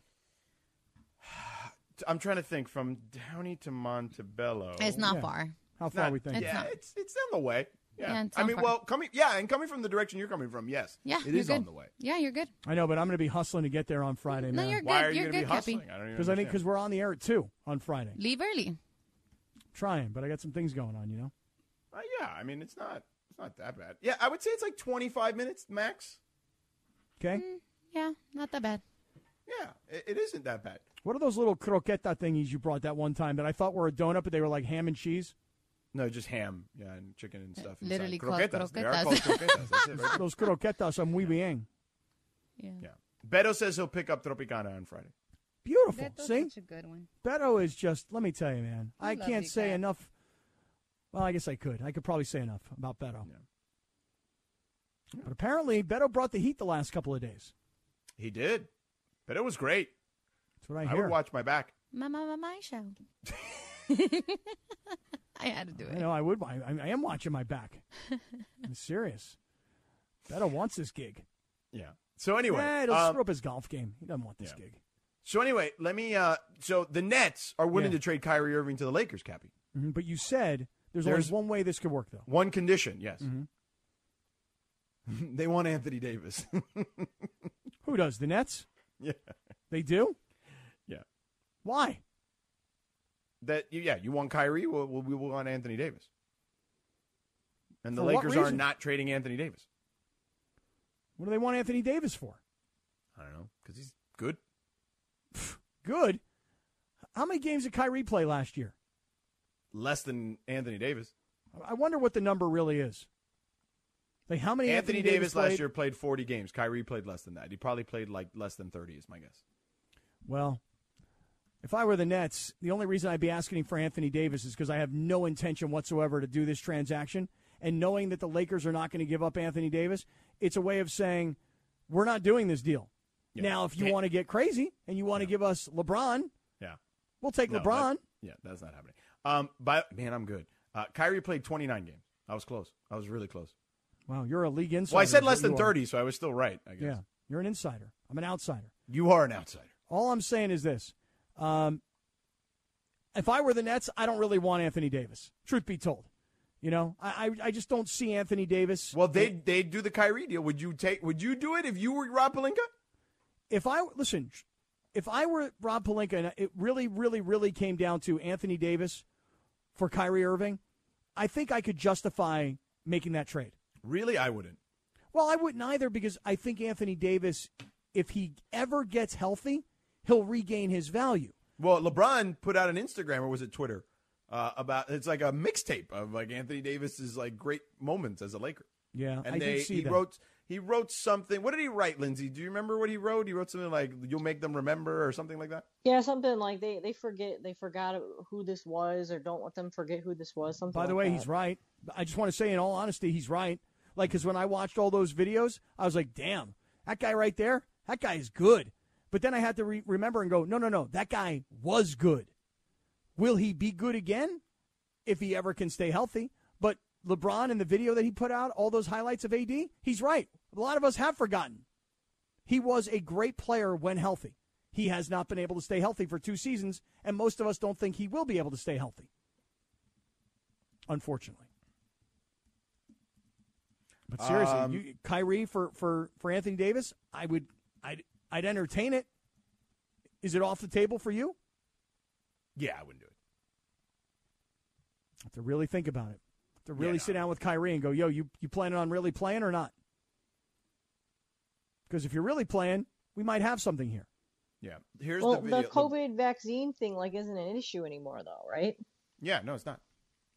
[SPEAKER 1] I'm trying to think from Downey to Montebello.
[SPEAKER 2] It's not
[SPEAKER 3] Yeah.
[SPEAKER 2] far.
[SPEAKER 3] How far
[SPEAKER 1] Not-
[SPEAKER 3] we think?
[SPEAKER 2] It's
[SPEAKER 1] yeah,
[SPEAKER 2] not.
[SPEAKER 1] it's it's on the way. Yeah,
[SPEAKER 2] Yeah, it's
[SPEAKER 1] I
[SPEAKER 2] not
[SPEAKER 1] mean,
[SPEAKER 2] far.
[SPEAKER 1] well, coming yeah, and coming from the direction you're coming from, yes,
[SPEAKER 2] Yeah,
[SPEAKER 1] it
[SPEAKER 2] you're
[SPEAKER 1] is
[SPEAKER 2] good.
[SPEAKER 1] on the way.
[SPEAKER 2] Yeah, you're good.
[SPEAKER 3] I know, but I'm going to be hustling to get there on Friday,
[SPEAKER 2] No,
[SPEAKER 3] man.
[SPEAKER 2] you're good.
[SPEAKER 1] Why are you
[SPEAKER 2] you're
[SPEAKER 1] going to
[SPEAKER 2] good,
[SPEAKER 1] be
[SPEAKER 2] Cappy.
[SPEAKER 1] hustling? I don't even
[SPEAKER 3] Because I think because
[SPEAKER 1] understand.
[SPEAKER 3] we're on the air at two on Friday.
[SPEAKER 2] Leave early.
[SPEAKER 3] Trying, but I got some things going on. You know.
[SPEAKER 1] Uh, yeah, I mean, it's not it's not that bad. Yeah, I would say it's like twenty-five minutes max.
[SPEAKER 3] Okay.
[SPEAKER 2] Mm. Yeah, not that bad.
[SPEAKER 1] Yeah, it, it isn't that bad.
[SPEAKER 3] What are those little croqueta thingies you brought that one time that I thought were a donut, but they were like ham and cheese?
[SPEAKER 1] No, just ham, yeah, and chicken and stuff. inside.
[SPEAKER 2] Literally called
[SPEAKER 1] croquetas. They are
[SPEAKER 2] croquetas.
[SPEAKER 1] called croquetas. That's it, right?
[SPEAKER 3] Those croquetas are muy bien.
[SPEAKER 2] Yeah.
[SPEAKER 1] Yeah. Beto says he'll pick up Tropicana on Friday.
[SPEAKER 3] Beautiful.
[SPEAKER 2] Beto's
[SPEAKER 3] See?
[SPEAKER 2] such a good one.
[SPEAKER 3] Beto is just, let me tell you, man. I
[SPEAKER 2] love
[SPEAKER 3] can't
[SPEAKER 2] you,
[SPEAKER 3] say
[SPEAKER 2] Kat.
[SPEAKER 3] enough. Well, I guess I could. I could probably say enough about Beto.
[SPEAKER 1] Yeah.
[SPEAKER 3] But apparently, Beto brought the heat the last couple of days.
[SPEAKER 1] He did, but it was great.
[SPEAKER 3] That's what I
[SPEAKER 1] I,
[SPEAKER 3] hear.
[SPEAKER 1] would watch my back.
[SPEAKER 2] My, my, my, my show. I had to do
[SPEAKER 3] I
[SPEAKER 2] it.
[SPEAKER 3] know I would. I, I am watching my back. I'm serious. Beto wants this gig.
[SPEAKER 1] Yeah. So anyway,
[SPEAKER 3] yeah, he'll
[SPEAKER 1] um,
[SPEAKER 3] screw up his golf game. He doesn't want this
[SPEAKER 1] yeah.
[SPEAKER 3] gig.
[SPEAKER 1] so anyway, let me. Uh, so the Nets are willing
[SPEAKER 3] Yeah.
[SPEAKER 1] to trade Kyrie Irving to the Lakers, Cappy.
[SPEAKER 3] hmm But you said there's,
[SPEAKER 1] There's-
[SPEAKER 3] only one way this could work, though.
[SPEAKER 1] One condition, yes.
[SPEAKER 3] Mhm.
[SPEAKER 1] They want Anthony Davis.
[SPEAKER 3] Who does? The Nets?
[SPEAKER 1] yeah.
[SPEAKER 3] They do?
[SPEAKER 1] Yeah.
[SPEAKER 3] Why?
[SPEAKER 1] That yeah, you want Kyrie? Well, we we want Anthony Davis. And the
[SPEAKER 3] For what
[SPEAKER 1] Lakers are
[SPEAKER 3] reason?
[SPEAKER 1] not trading Anthony Davis.
[SPEAKER 3] What do they want Anthony Davis for?
[SPEAKER 1] I don't know, because he's good.
[SPEAKER 3] Good. How many games did Kyrie play last year?
[SPEAKER 1] Less than Anthony Davis.
[SPEAKER 3] I wonder what the number really is. Like how many
[SPEAKER 1] Anthony,
[SPEAKER 3] Anthony,
[SPEAKER 1] Davis, last
[SPEAKER 3] played?
[SPEAKER 1] year played forty games. Kyrie played less than that. He probably played like less than thirty, is my guess.
[SPEAKER 3] Well, if I were the Nets, the only reason I'd be asking for Anthony Davis is because I have no intention whatsoever to do this transaction. And knowing that the Lakers are not going to give up Anthony Davis, it's a way of saying, we're not doing this deal.
[SPEAKER 1] Yeah.
[SPEAKER 3] Now, if you
[SPEAKER 1] Can't-
[SPEAKER 3] want to get crazy and you want to give us LeBron,
[SPEAKER 1] Yeah.
[SPEAKER 3] we'll take
[SPEAKER 1] No,
[SPEAKER 3] LeBron.
[SPEAKER 1] that- yeah, that's not happening. Um, but man, I'm good. Uh, Kyrie played twenty-nine games. I was close. I was really close.
[SPEAKER 3] Wow, you're a league insider.
[SPEAKER 1] Well, I said
[SPEAKER 3] is
[SPEAKER 1] less
[SPEAKER 3] what
[SPEAKER 1] than
[SPEAKER 3] you are.
[SPEAKER 1] thirty, so I was still right, I guess.
[SPEAKER 3] Yeah, you're an insider. I'm an outsider.
[SPEAKER 1] You are an outsider.
[SPEAKER 3] All I'm saying is this. Um, if I were the Nets, I don't really want Anthony Davis, truth be told. You know, I, I, I just don't see Anthony Davis.
[SPEAKER 1] Well, they they do the Kyrie deal. Would you take? Would you do it if you were Rob Pelinka?
[SPEAKER 3] If I, listen, if I were Rob Pelinka and it really, really, really came down to Anthony Davis for Kyrie Irving, I think I could justify making that trade.
[SPEAKER 1] Really, I wouldn't.
[SPEAKER 3] Well, I wouldn't either because I think Anthony Davis, if he ever gets healthy, he'll regain his value.
[SPEAKER 1] Well, LeBron put out an Instagram, or was it Twitter, uh, about it's like a mixtape of like Anthony Davis's like great moments as a Laker.
[SPEAKER 3] Yeah,
[SPEAKER 1] And
[SPEAKER 3] I
[SPEAKER 1] they
[SPEAKER 3] did see
[SPEAKER 1] he
[SPEAKER 3] that.
[SPEAKER 1] wrote he wrote something. What did he write, Lindsay? Do you remember what he wrote? He wrote something like "You'll make them remember" or something like that.
[SPEAKER 5] Yeah, something like they they forget they forgot who this was, or don't let them forget who this was. Something.
[SPEAKER 3] By the
[SPEAKER 5] like
[SPEAKER 3] way,
[SPEAKER 5] that.
[SPEAKER 3] he's right. I just want to say, in all honesty, he's right. Like, because when I watched all those videos, I was like, damn, that guy right there, that guy is good. But then I had to re- remember and go, no, no, no, that guy was good. Will he be good again if he ever can stay healthy? But LeBron in the video that he put out, all those highlights of A D, he's right. A lot of us have forgotten. He was a great player when healthy. He has not been able to stay healthy for two seasons, and most of us don't think he will be able to stay healthy, unfortunately. But seriously,
[SPEAKER 1] Um,
[SPEAKER 3] you, Kyrie for, for, for Anthony Davis, I would, I'd, I'd entertain it. Is it off the table for you?
[SPEAKER 1] Yeah, I wouldn't do it.
[SPEAKER 3] Have to really think about it. Have to really
[SPEAKER 1] Yeah, no.
[SPEAKER 3] sit down with Kyrie and go, yo, you, you planning on really playing or not? Because if you're really playing, we might have something here.
[SPEAKER 1] Yeah, here's
[SPEAKER 5] Well,
[SPEAKER 1] the video.
[SPEAKER 5] the COVID vaccine thing like isn't an issue anymore, though, right?
[SPEAKER 1] Yeah, no, it's not.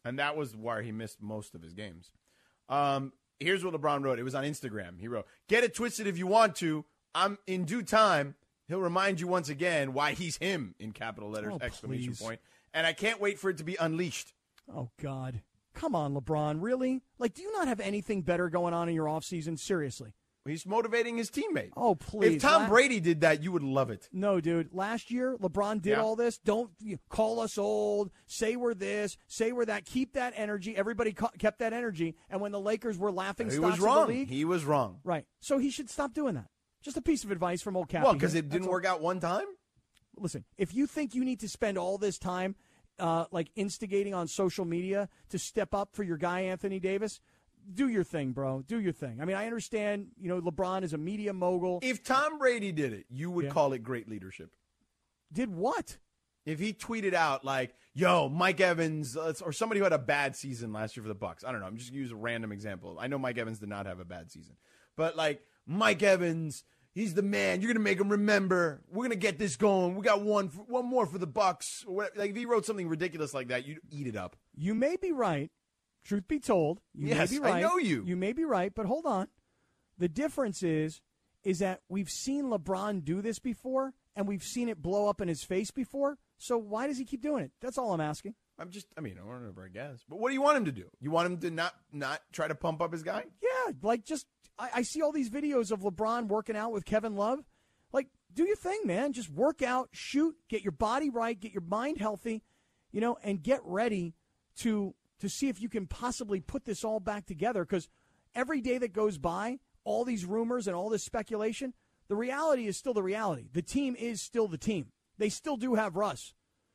[SPEAKER 1] And that was where he missed most of his games. Um, here's what LeBron wrote. It was on Instagram. He wrote, "Get it twisted if you want to. I'm in due time. He'll remind you once again why he's him," in capital letters,
[SPEAKER 3] Oh,
[SPEAKER 1] exclamation
[SPEAKER 3] please.
[SPEAKER 1] point. And I can't wait for it to be unleashed.
[SPEAKER 3] Oh, God. Come on, LeBron. Really? Like, do you not have anything better going on in your offseason? Seriously.
[SPEAKER 1] He's motivating his teammate.
[SPEAKER 3] Oh, please.
[SPEAKER 1] If Tom
[SPEAKER 3] La-
[SPEAKER 1] Brady did that, you would love it.
[SPEAKER 3] No, dude. Last year, LeBron did
[SPEAKER 1] Yeah.
[SPEAKER 3] all this. Don't you, call us old. Say we're this. Say we're that. Keep that energy. Everybody ca- kept that energy. And when the Lakers were laughing
[SPEAKER 1] He
[SPEAKER 3] stocks
[SPEAKER 1] was wrong.
[SPEAKER 3] of the league,
[SPEAKER 1] He was wrong.
[SPEAKER 3] right. So he should stop doing that. Just a piece of advice from old Cappy.
[SPEAKER 1] Well, because
[SPEAKER 3] here.
[SPEAKER 1] it
[SPEAKER 3] That's
[SPEAKER 1] didn't
[SPEAKER 3] all.
[SPEAKER 1] work out one time.
[SPEAKER 3] Listen, if you think you need to spend all this time uh, like instigating on social media to step up for your guy Anthony Davis, do your thing, bro. Do your thing. I mean, I understand, you know, LeBron is a media mogul.
[SPEAKER 1] If Tom Brady did it, you would
[SPEAKER 3] Yeah.
[SPEAKER 1] call it great leadership.
[SPEAKER 3] Did what?
[SPEAKER 1] If he tweeted out like, "Yo, Mike Evans," uh, or somebody who had a bad season last year for the Bucks. I don't know. I'm just gonna use a random example. I know Mike Evans did not have a bad season, but like Mike Evans, he's the man. You're gonna make him remember. We're gonna get this going. We got one, for, one more for the Bucks. Or whatever. Like if he wrote something ridiculous like that, you'd eat it up.
[SPEAKER 3] You may be right. Truth be told, you
[SPEAKER 1] Yes,
[SPEAKER 3] may be
[SPEAKER 1] I
[SPEAKER 3] right.
[SPEAKER 1] know you.
[SPEAKER 3] You may be right, but hold on. The difference is, is that we've seen LeBron do this before, and we've seen it blow up in his face before. So why does he keep doing it? That's all I'm asking.
[SPEAKER 1] I'm just, I mean, I don't know, I guess. But what do you want him to do? You want him to not not try to pump up his guy?
[SPEAKER 3] Yeah, like just I, I see all these videos of LeBron working out with Kevin Love. Like, do your thing, man. Just work out, shoot, get your body right, get your mind healthy, you know, and get ready to to see if you can possibly put this all back together. Because every day that goes by, all these rumors and all this speculation, the reality is still the reality. The team is still the team. They still do have Russ.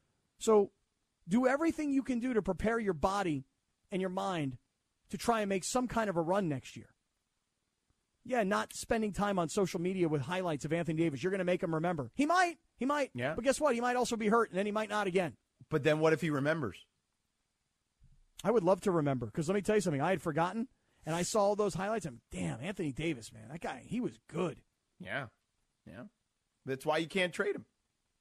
[SPEAKER 3] So do everything you can do to prepare your body and your mind to try and make some kind of a run next year. Yeah, not spending time on social media with highlights of Anthony Davis. You're going to make him remember. He might. He might.
[SPEAKER 1] Yeah.
[SPEAKER 3] But guess what? He might also be hurt, and then he might not again.
[SPEAKER 1] But then what if he remembers?
[SPEAKER 3] I would love to remember, because let me tell you something. I had forgotten, and I saw all those highlights. And damn, Anthony Davis, man. That guy, he was good.
[SPEAKER 1] Yeah. Yeah. That's why you can't trade him.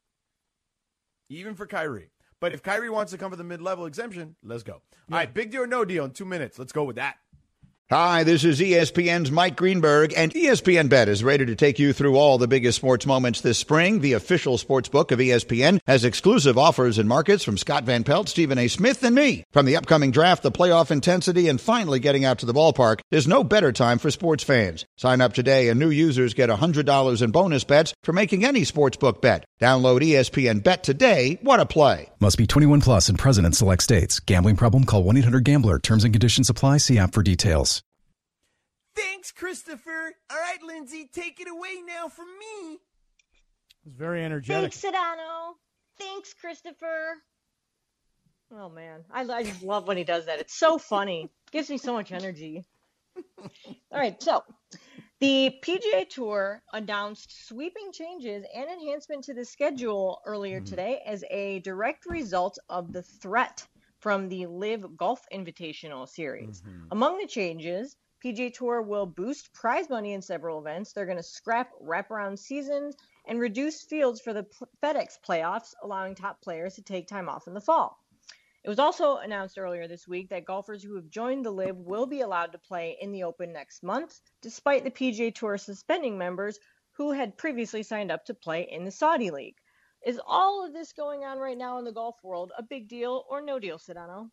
[SPEAKER 1] Even for Kyrie. But if Kyrie wants to come for the mid-level exemption, let's go.
[SPEAKER 3] Yeah.
[SPEAKER 1] All right, big deal or no deal in two minutes. Let's go with that.
[SPEAKER 6] Hi, this is E S P N's Mike Greenberg, and E S P N Bet is ready to take you through all the biggest sports moments this spring. The official sports book of E S P N has exclusive offers and markets from Scott Van Pelt, Stephen A. Smith, and me. From the upcoming draft, the playoff intensity, and finally getting out to the ballpark, there's no better time for sports fans. Sign up today, and new users get one hundred dollars in bonus bets for making any sportsbook bet. Download E S P N Bet today. What a play.
[SPEAKER 7] Must be twenty-one plus and present in select states. Gambling problem? Call one eight hundred gambler. Terms and conditions apply. See app for details.
[SPEAKER 1] Thanks, Christopher. All right, Lindsay, take it away now from me.
[SPEAKER 3] It was very energetic.
[SPEAKER 5] Thanks, Sedano. Thanks, Christopher. Oh, man. I, I just love when he does that. It's so funny. Gives me so much energy. All right, so the P G A Tour announced sweeping changes and enhancement to the schedule earlier
[SPEAKER 1] Mm-hmm.
[SPEAKER 5] today as a direct result of the threat from the Live Golf Invitational Series.
[SPEAKER 1] Mm-hmm.
[SPEAKER 5] Among the changes, P G A Tour will boost prize money in several events. They're going to scrap wraparound seasons and reduce fields for the P- FedEx playoffs, allowing top players to take time off in the fall. It was also announced earlier this week that golfers who have joined the Live will be allowed to play in the Open next month, despite the P G A Tour suspending members who had previously signed up to play in the Saudi League. Is all of this going on right now in the golf world a big deal or no deal, Sedano?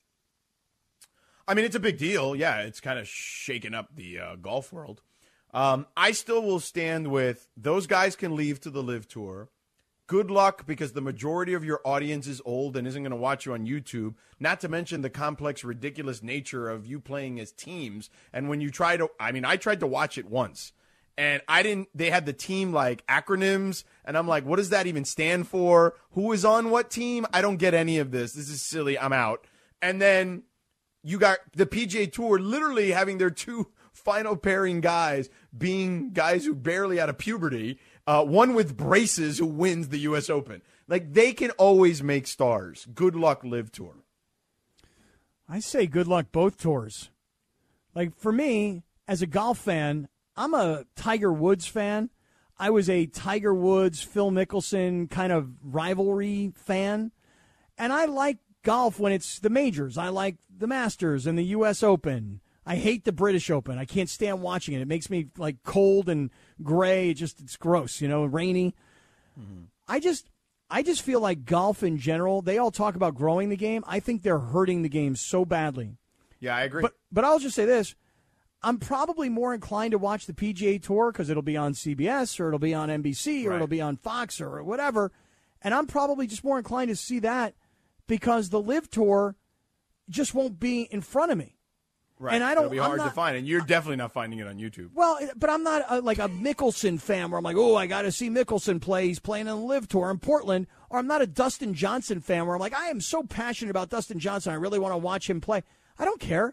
[SPEAKER 1] I mean, it's a big deal. Yeah, it's kind of shaking up the uh, golf world. Um, I still will stand with those guys can leave to the Live Tour. Good luck, because the majority of your audience is old and isn't going to watch you on YouTube, not to mention the complex, ridiculous nature of you playing as teams. And when you try to, I mean, I tried to watch it once, and I didn't, they had the team like acronyms, and I'm like, what does that even stand for? Who is on what team? I don't get any of this. This is silly. I'm out. And then you got the P G A Tour literally having their two final pairing guys being guys who barely out of puberty, uh, one with braces who wins the U S Open. Like, they can always make stars. Good luck, Live Tour.
[SPEAKER 3] I say good luck both tours. Like, for me, as a golf fan, I'm a Tiger Woods fan. I was a Tiger Woods, Phil Mickelson kind of rivalry fan. And I like golf when it's the majors. I like the Masters and the U S Open. I hate the British Open. I can't stand watching it. It makes me like cold and gray. It just it's gross, you know, rainy. Mm-hmm. I just I just feel like golf in general, they all talk about growing the game. I think they're hurting the game so badly.
[SPEAKER 1] Yeah, I agree.
[SPEAKER 3] But but I'll just say this. I'm probably more inclined to watch the P G A Tour because it'll be on C B S or it'll be on N B C or
[SPEAKER 1] right.
[SPEAKER 3] it'll be on Fox or whatever. And I'm probably just more inclined to see that because the Live Tour just won't be in front of me.
[SPEAKER 1] Right.
[SPEAKER 3] And I don't,
[SPEAKER 1] It'll be
[SPEAKER 3] I'm
[SPEAKER 1] hard
[SPEAKER 3] not,
[SPEAKER 1] to find, and you're definitely not finding it on YouTube.
[SPEAKER 3] Well, but I'm not a, like a Mickelson fan where I'm like, oh, I got to see Mickelson play. He's playing on the Live Tour in Portland. Or I'm not a Dustin Johnson fan where I'm like, I am so passionate about Dustin Johnson. I really want to watch him play. I don't care.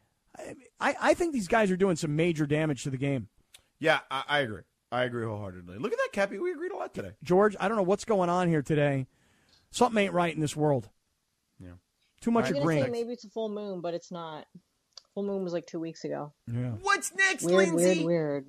[SPEAKER 3] I, I think these guys are doing some major damage to the game.
[SPEAKER 1] Yeah, I, I agree. I agree wholeheartedly. Look at that, Cappy. We agreed a lot today.
[SPEAKER 3] George, I don't know what's going on here today. Something ain't right in this world.
[SPEAKER 1] Yeah.
[SPEAKER 3] Too much
[SPEAKER 5] I'm
[SPEAKER 3] agreeing.
[SPEAKER 5] Say maybe it's a full moon, but it's not. Full moon was like two weeks ago.
[SPEAKER 3] Yeah.
[SPEAKER 1] What's next,
[SPEAKER 5] Weird,
[SPEAKER 1] Lindsay?
[SPEAKER 5] weird, weird.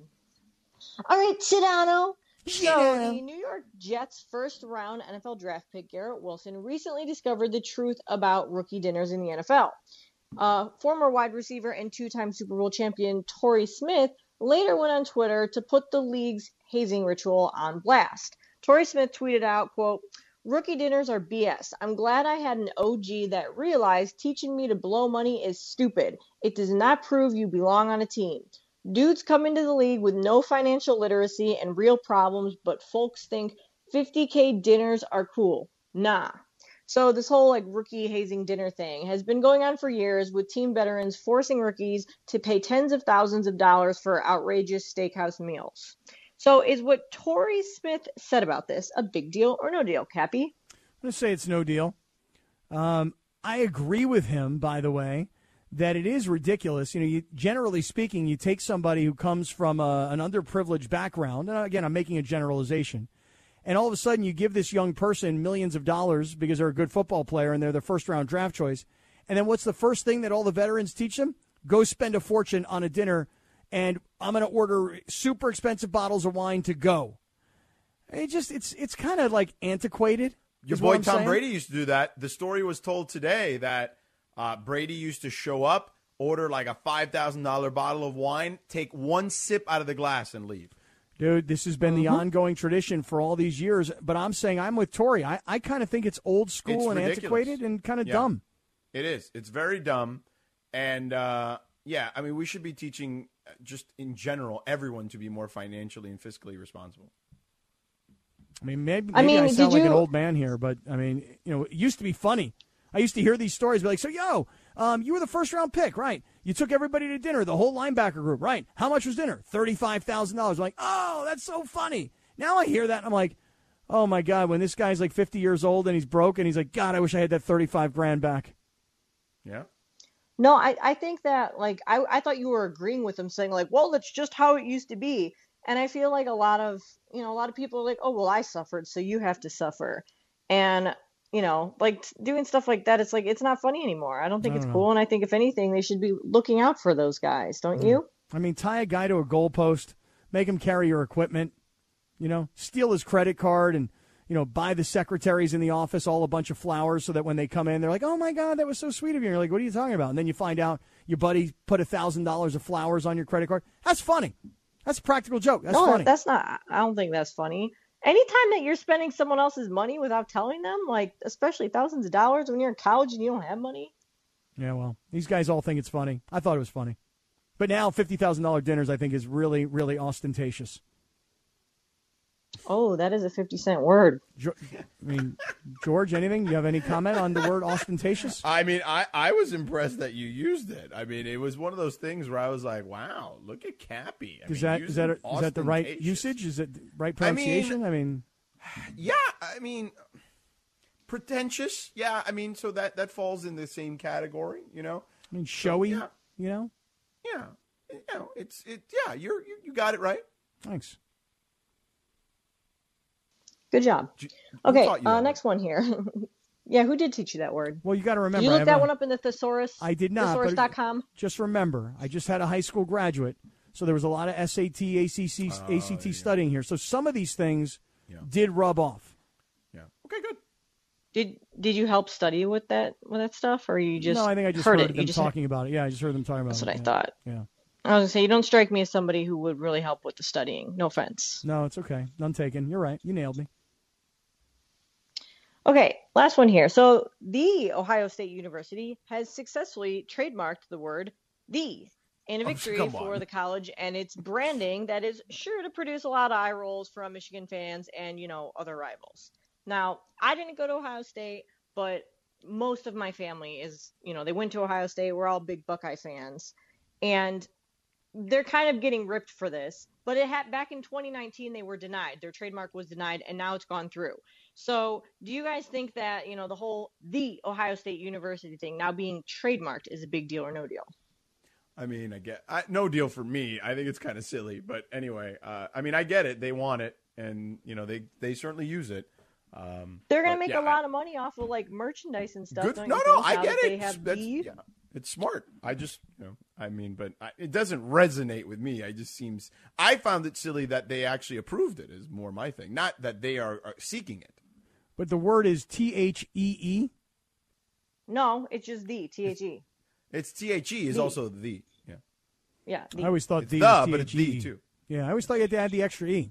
[SPEAKER 5] All right, Sedano. So
[SPEAKER 3] Sedano.
[SPEAKER 5] the New York Jets' first-round N F L draft pick, Garrett Wilson, recently discovered the truth about rookie dinners in the N F L. Uh, former wide receiver and two-time Super Bowl champion Torrey Smith later went on Twitter to put the league's hazing ritual on blast. Torrey Smith tweeted out, quote, "Rookie dinners are B S. I'm glad I had an O G that realized teaching me to blow money is stupid. It does not prove you belong on a team. Dudes come into the league with no financial literacy and real problems, but folks think fifty K dinners are cool. Nah." So this whole like rookie hazing dinner thing has been going on for years, with team veterans forcing rookies to pay tens of thousands of dollars for outrageous steakhouse meals. So is what Torrey Smith said about this a big deal or no deal, Cappy?
[SPEAKER 3] I'm going to say it's no deal. Um, I agree with him, by the way, that it is ridiculous. You know, you, generally speaking, you take somebody who comes from a, an underprivileged background, and again, I'm making a generalization, and all of a sudden you give this young person millions of dollars because they're a good football player and they're the first-round draft choice, and then what's the first thing that all the veterans teach them? Go spend a fortune on a dinner, and I'm going to order super expensive bottles of wine to go. It just it's it's kind of like antiquated.
[SPEAKER 1] Your
[SPEAKER 3] is
[SPEAKER 1] boy
[SPEAKER 3] what I'm
[SPEAKER 1] Tom
[SPEAKER 3] saying.
[SPEAKER 1] Brady used to do that. The story was told today that uh, Brady used to show up, order like a five thousand dollars bottle of wine, take one sip out of the glass, and leave.
[SPEAKER 3] Dude, this has been the ongoing tradition for all these years. But I'm saying I'm with Torrey. I, I kind of think it's old school
[SPEAKER 1] It's
[SPEAKER 3] and
[SPEAKER 1] ridiculous.
[SPEAKER 3] antiquated and kind of
[SPEAKER 1] Yeah.
[SPEAKER 3] dumb.
[SPEAKER 1] It is. It's very dumb. And, uh, yeah, I mean, we should be teaching just in general everyone to be more financially and fiscally responsible.
[SPEAKER 3] I mean, maybe,
[SPEAKER 5] I
[SPEAKER 3] maybe I,
[SPEAKER 5] mean,
[SPEAKER 3] sound
[SPEAKER 5] did
[SPEAKER 3] like an
[SPEAKER 5] you-
[SPEAKER 3] old man here, but, I mean, you know, it used to be funny. I used to hear these stories, be like, so, yo, um, you were the first-round pick, right? You took everybody to dinner, the whole linebacker group, right? How much was dinner? thirty-five thousand dollars. I'm like, oh, that's so funny. Now I hear that, and I'm like, oh, my God, when this guy's like fifty years old and he's broke, and he's like, God, I wish I had that thirty-five grand back.
[SPEAKER 1] Yeah.
[SPEAKER 5] No, I, I think that, like, I, I thought you were agreeing with him, saying, like, well, that's just how it used to be. And I feel like a lot of, you know, a lot of people are like, oh, well, I suffered, so you have to suffer. And, you know, like, doing stuff like that, it's like, it's not funny anymore. I don't think
[SPEAKER 3] I
[SPEAKER 5] it's
[SPEAKER 3] don't
[SPEAKER 5] cool. And I think, if anything, they should be looking out for those guys, don't you?
[SPEAKER 3] I mean, tie a guy to a goalpost, make him carry your equipment, you know, steal his credit card and, you know, buy the secretaries in the office all a bunch of flowers so that when they come in, they're like, oh, my God, that was so sweet of you. And you're like, what are you talking about? And then you find out your buddy put one thousand dollars of flowers on your credit card. That's funny. That's a practical joke. That's
[SPEAKER 5] no,
[SPEAKER 3] funny.
[SPEAKER 5] that's not, I don't think that's funny. Anytime that you're spending someone else's money without telling them, like, especially thousands of dollars when you're in college and you don't have money.
[SPEAKER 3] Yeah, well, these guys all think it's funny. I thought it was funny. But now fifty thousand dollars dinners, I think, is really, really ostentatious.
[SPEAKER 5] Oh, that is a fifty cent word.
[SPEAKER 3] I mean, George, anything? You have any comment on the word ostentatious?
[SPEAKER 1] I mean, I, I was impressed that you used it. I mean, it was one of those things where I was like, wow, look at Cappy. I
[SPEAKER 3] Is
[SPEAKER 1] mean,
[SPEAKER 3] that is that
[SPEAKER 1] using
[SPEAKER 3] is that the right
[SPEAKER 1] ostentatious.
[SPEAKER 3] usage? Is it the right
[SPEAKER 1] I mean-
[SPEAKER 3] pronunciation? I mean,
[SPEAKER 1] Yeah, I mean, pretentious. Yeah, I mean, so that, that falls in the same category, you know?
[SPEAKER 3] I mean, showy.
[SPEAKER 1] yeah.
[SPEAKER 3] You know.
[SPEAKER 1] Yeah. You know, it's, it, yeah, you're, you, you got it right.
[SPEAKER 3] Thanks.
[SPEAKER 5] Good job.
[SPEAKER 1] Who
[SPEAKER 5] Okay,
[SPEAKER 1] taught you
[SPEAKER 5] uh,
[SPEAKER 1] that?
[SPEAKER 5] next one here. Yeah, who did teach you that word?
[SPEAKER 3] Well, you got to remember.
[SPEAKER 5] Did you
[SPEAKER 3] I
[SPEAKER 5] look
[SPEAKER 3] have
[SPEAKER 5] that
[SPEAKER 3] a-
[SPEAKER 5] one up in the thesaurus?
[SPEAKER 3] I did not.
[SPEAKER 5] thesaurus
[SPEAKER 3] but
[SPEAKER 5] dot com?
[SPEAKER 3] Just remember, I just had a high school graduate, so there was a lot of S A T, A C C, A C T studying here. So some of these things
[SPEAKER 1] Yeah.
[SPEAKER 3] did rub off.
[SPEAKER 1] Yeah. Okay, good.
[SPEAKER 5] Did Did you help study with that with that stuff, or you just
[SPEAKER 3] no, I think I just
[SPEAKER 5] heard,
[SPEAKER 3] heard,
[SPEAKER 5] it?
[SPEAKER 3] them
[SPEAKER 5] You just
[SPEAKER 3] talking about it. Yeah, I just heard them talking about
[SPEAKER 5] That's
[SPEAKER 3] it.
[SPEAKER 5] what I
[SPEAKER 3] yeah.
[SPEAKER 5] thought.
[SPEAKER 3] Yeah.
[SPEAKER 5] I was gonna say you don't strike me as somebody who would really help with the studying. No offense.
[SPEAKER 3] No, it's okay. None taken. You're right. You nailed me.
[SPEAKER 5] Okay, last one here. So the Ohio State University has successfully trademarked the word "the" in a
[SPEAKER 1] Oh,
[SPEAKER 5] victory
[SPEAKER 1] come
[SPEAKER 5] for
[SPEAKER 1] on.
[SPEAKER 5] the college and its branding that is sure to produce a lot of eye rolls from Michigan fans and, you know, other rivals. Now, I didn't go to Ohio State, but most of my family is, you know, they went to Ohio State. We're all big Buckeye fans. And they're kind of getting ripped for this. But it had back in twenty nineteen, they were denied. Their trademark was denied, and now it's gone through. So do you guys think that, you know, the whole the Ohio State University thing now being trademarked is a big deal or no deal?
[SPEAKER 1] I mean, I get I, no deal for me. I think it's kind of silly, but anyway, uh, I mean, I get it. They want it, and you know, they they certainly use it. Um,
[SPEAKER 5] They're gonna
[SPEAKER 1] but,
[SPEAKER 5] make
[SPEAKER 1] yeah,
[SPEAKER 5] a lot of money off of like merchandise and stuff.
[SPEAKER 1] Good.
[SPEAKER 5] Don't
[SPEAKER 1] No,
[SPEAKER 5] you
[SPEAKER 1] no,
[SPEAKER 5] think,
[SPEAKER 1] I
[SPEAKER 5] now
[SPEAKER 1] get
[SPEAKER 5] that
[SPEAKER 1] it.
[SPEAKER 5] They have
[SPEAKER 1] That's,
[SPEAKER 5] the...
[SPEAKER 1] yeah, it's smart. I just, you know, I mean, but I, it doesn't resonate with me. I just seems I found it silly that they actually approved it. Is more my thing, not that they are, are seeking it.
[SPEAKER 3] But the word is T H E E.
[SPEAKER 5] No, it's just the T H E.
[SPEAKER 1] It's T H E is
[SPEAKER 5] The.
[SPEAKER 1] also the. Yeah,
[SPEAKER 5] Yeah. The.
[SPEAKER 3] I always thought
[SPEAKER 1] it's
[SPEAKER 3] the,
[SPEAKER 1] the,
[SPEAKER 3] was
[SPEAKER 1] but it's
[SPEAKER 3] T H E E.
[SPEAKER 1] the too.
[SPEAKER 3] Yeah, I always thought you had to add the extra E.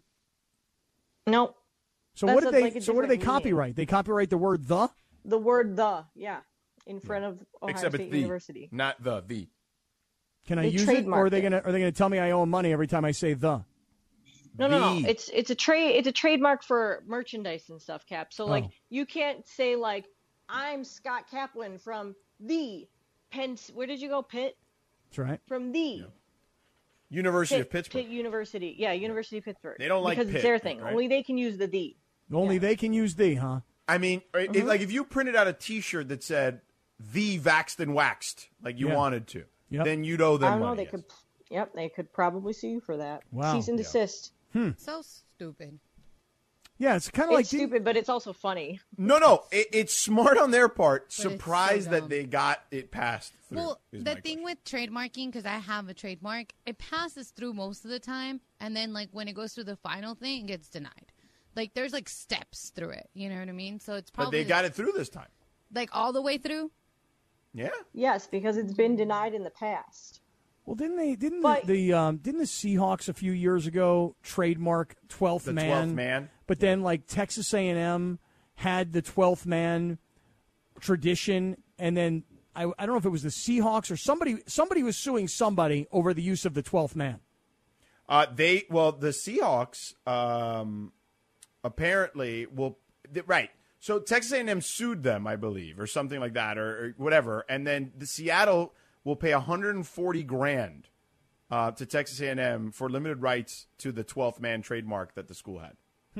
[SPEAKER 5] No,
[SPEAKER 3] So
[SPEAKER 5] That's
[SPEAKER 3] what did
[SPEAKER 5] a-
[SPEAKER 3] they?
[SPEAKER 5] like a
[SPEAKER 3] so what do they
[SPEAKER 5] different meaning.
[SPEAKER 3] copyright? They copyright the word the.
[SPEAKER 5] the word the. Yeah, in front of Ohio
[SPEAKER 1] Except
[SPEAKER 5] State
[SPEAKER 1] it's the,
[SPEAKER 5] University.
[SPEAKER 1] not the the.
[SPEAKER 3] Can I
[SPEAKER 5] They
[SPEAKER 3] use it, or are
[SPEAKER 5] trademarked
[SPEAKER 3] they
[SPEAKER 5] it.
[SPEAKER 3] gonna are they gonna tell me I owe 'em money every time I say the?
[SPEAKER 5] No, no, no.
[SPEAKER 1] The.
[SPEAKER 5] It's it's a trade. It's a trademark for merchandise and stuff, Cap. So like
[SPEAKER 3] Oh.
[SPEAKER 5] you can't say like I'm Scott Kaplan from the Penn. Where did you go, Pitt?
[SPEAKER 3] That's right.
[SPEAKER 5] From the
[SPEAKER 1] University
[SPEAKER 5] Pitt,
[SPEAKER 1] of Pittsburgh.
[SPEAKER 5] Pitt University. Yeah, University of Pittsburgh.
[SPEAKER 1] They don't like
[SPEAKER 5] because
[SPEAKER 1] Pitt,
[SPEAKER 5] it's their thing.
[SPEAKER 1] right?
[SPEAKER 5] Only they can use the the.
[SPEAKER 3] Only
[SPEAKER 5] Yeah.
[SPEAKER 3] they can use the, huh?
[SPEAKER 1] I mean, right,
[SPEAKER 5] Mm-hmm.
[SPEAKER 1] if, like if you printed out a T-shirt that said "the Vaxxed and Waxed" like you
[SPEAKER 3] Yeah.
[SPEAKER 1] wanted to,
[SPEAKER 3] Yep.
[SPEAKER 1] then you'd owe them
[SPEAKER 5] I don't know.
[SPEAKER 1] money.
[SPEAKER 5] They
[SPEAKER 1] yes.
[SPEAKER 5] could. Yep, they could probably sue you for that.
[SPEAKER 3] Wow.
[SPEAKER 5] Cease and
[SPEAKER 1] Yeah.
[SPEAKER 5] desist.
[SPEAKER 2] So stupid.
[SPEAKER 3] Yeah, it's kind of like
[SPEAKER 5] It's stupid, but it's also funny.
[SPEAKER 1] No, no, it, it's smart on their part.
[SPEAKER 2] so
[SPEAKER 1] Surprised that
[SPEAKER 2] dumb.
[SPEAKER 1] they got it passed through.
[SPEAKER 2] Well,
[SPEAKER 1] is
[SPEAKER 2] the
[SPEAKER 1] my
[SPEAKER 2] thing
[SPEAKER 1] question.
[SPEAKER 2] with trademarking, because I have a trademark, it passes through most of the time, and then like when it goes through the final thing, it gets denied. Like there's like steps through it. You know what I mean? So it's
[SPEAKER 1] but
[SPEAKER 2] probably
[SPEAKER 1] they got it through this time.
[SPEAKER 2] like all the way through.
[SPEAKER 1] Yeah,
[SPEAKER 5] Yes, because it's been denied in the past.
[SPEAKER 3] Well, didn't they? Didn't
[SPEAKER 5] But-
[SPEAKER 3] the, the um, didn't the Seahawks a few years ago trademark twelfth
[SPEAKER 1] the
[SPEAKER 3] man?
[SPEAKER 1] twelfth man.
[SPEAKER 3] But then, like Texas A and M had the twelfth man tradition, and then I, I don't know if it was the Seahawks or somebody. Somebody was suing somebody over the use of the twelfth man.
[SPEAKER 1] Uh, they well, the Seahawks um, apparently will th- right. So Texas A and M sued them, I believe, or something like that, or, or whatever, and then the Seattle will pay one hundred forty grand uh, to Texas A and M for limited rights to the twelfth man trademark that the school had.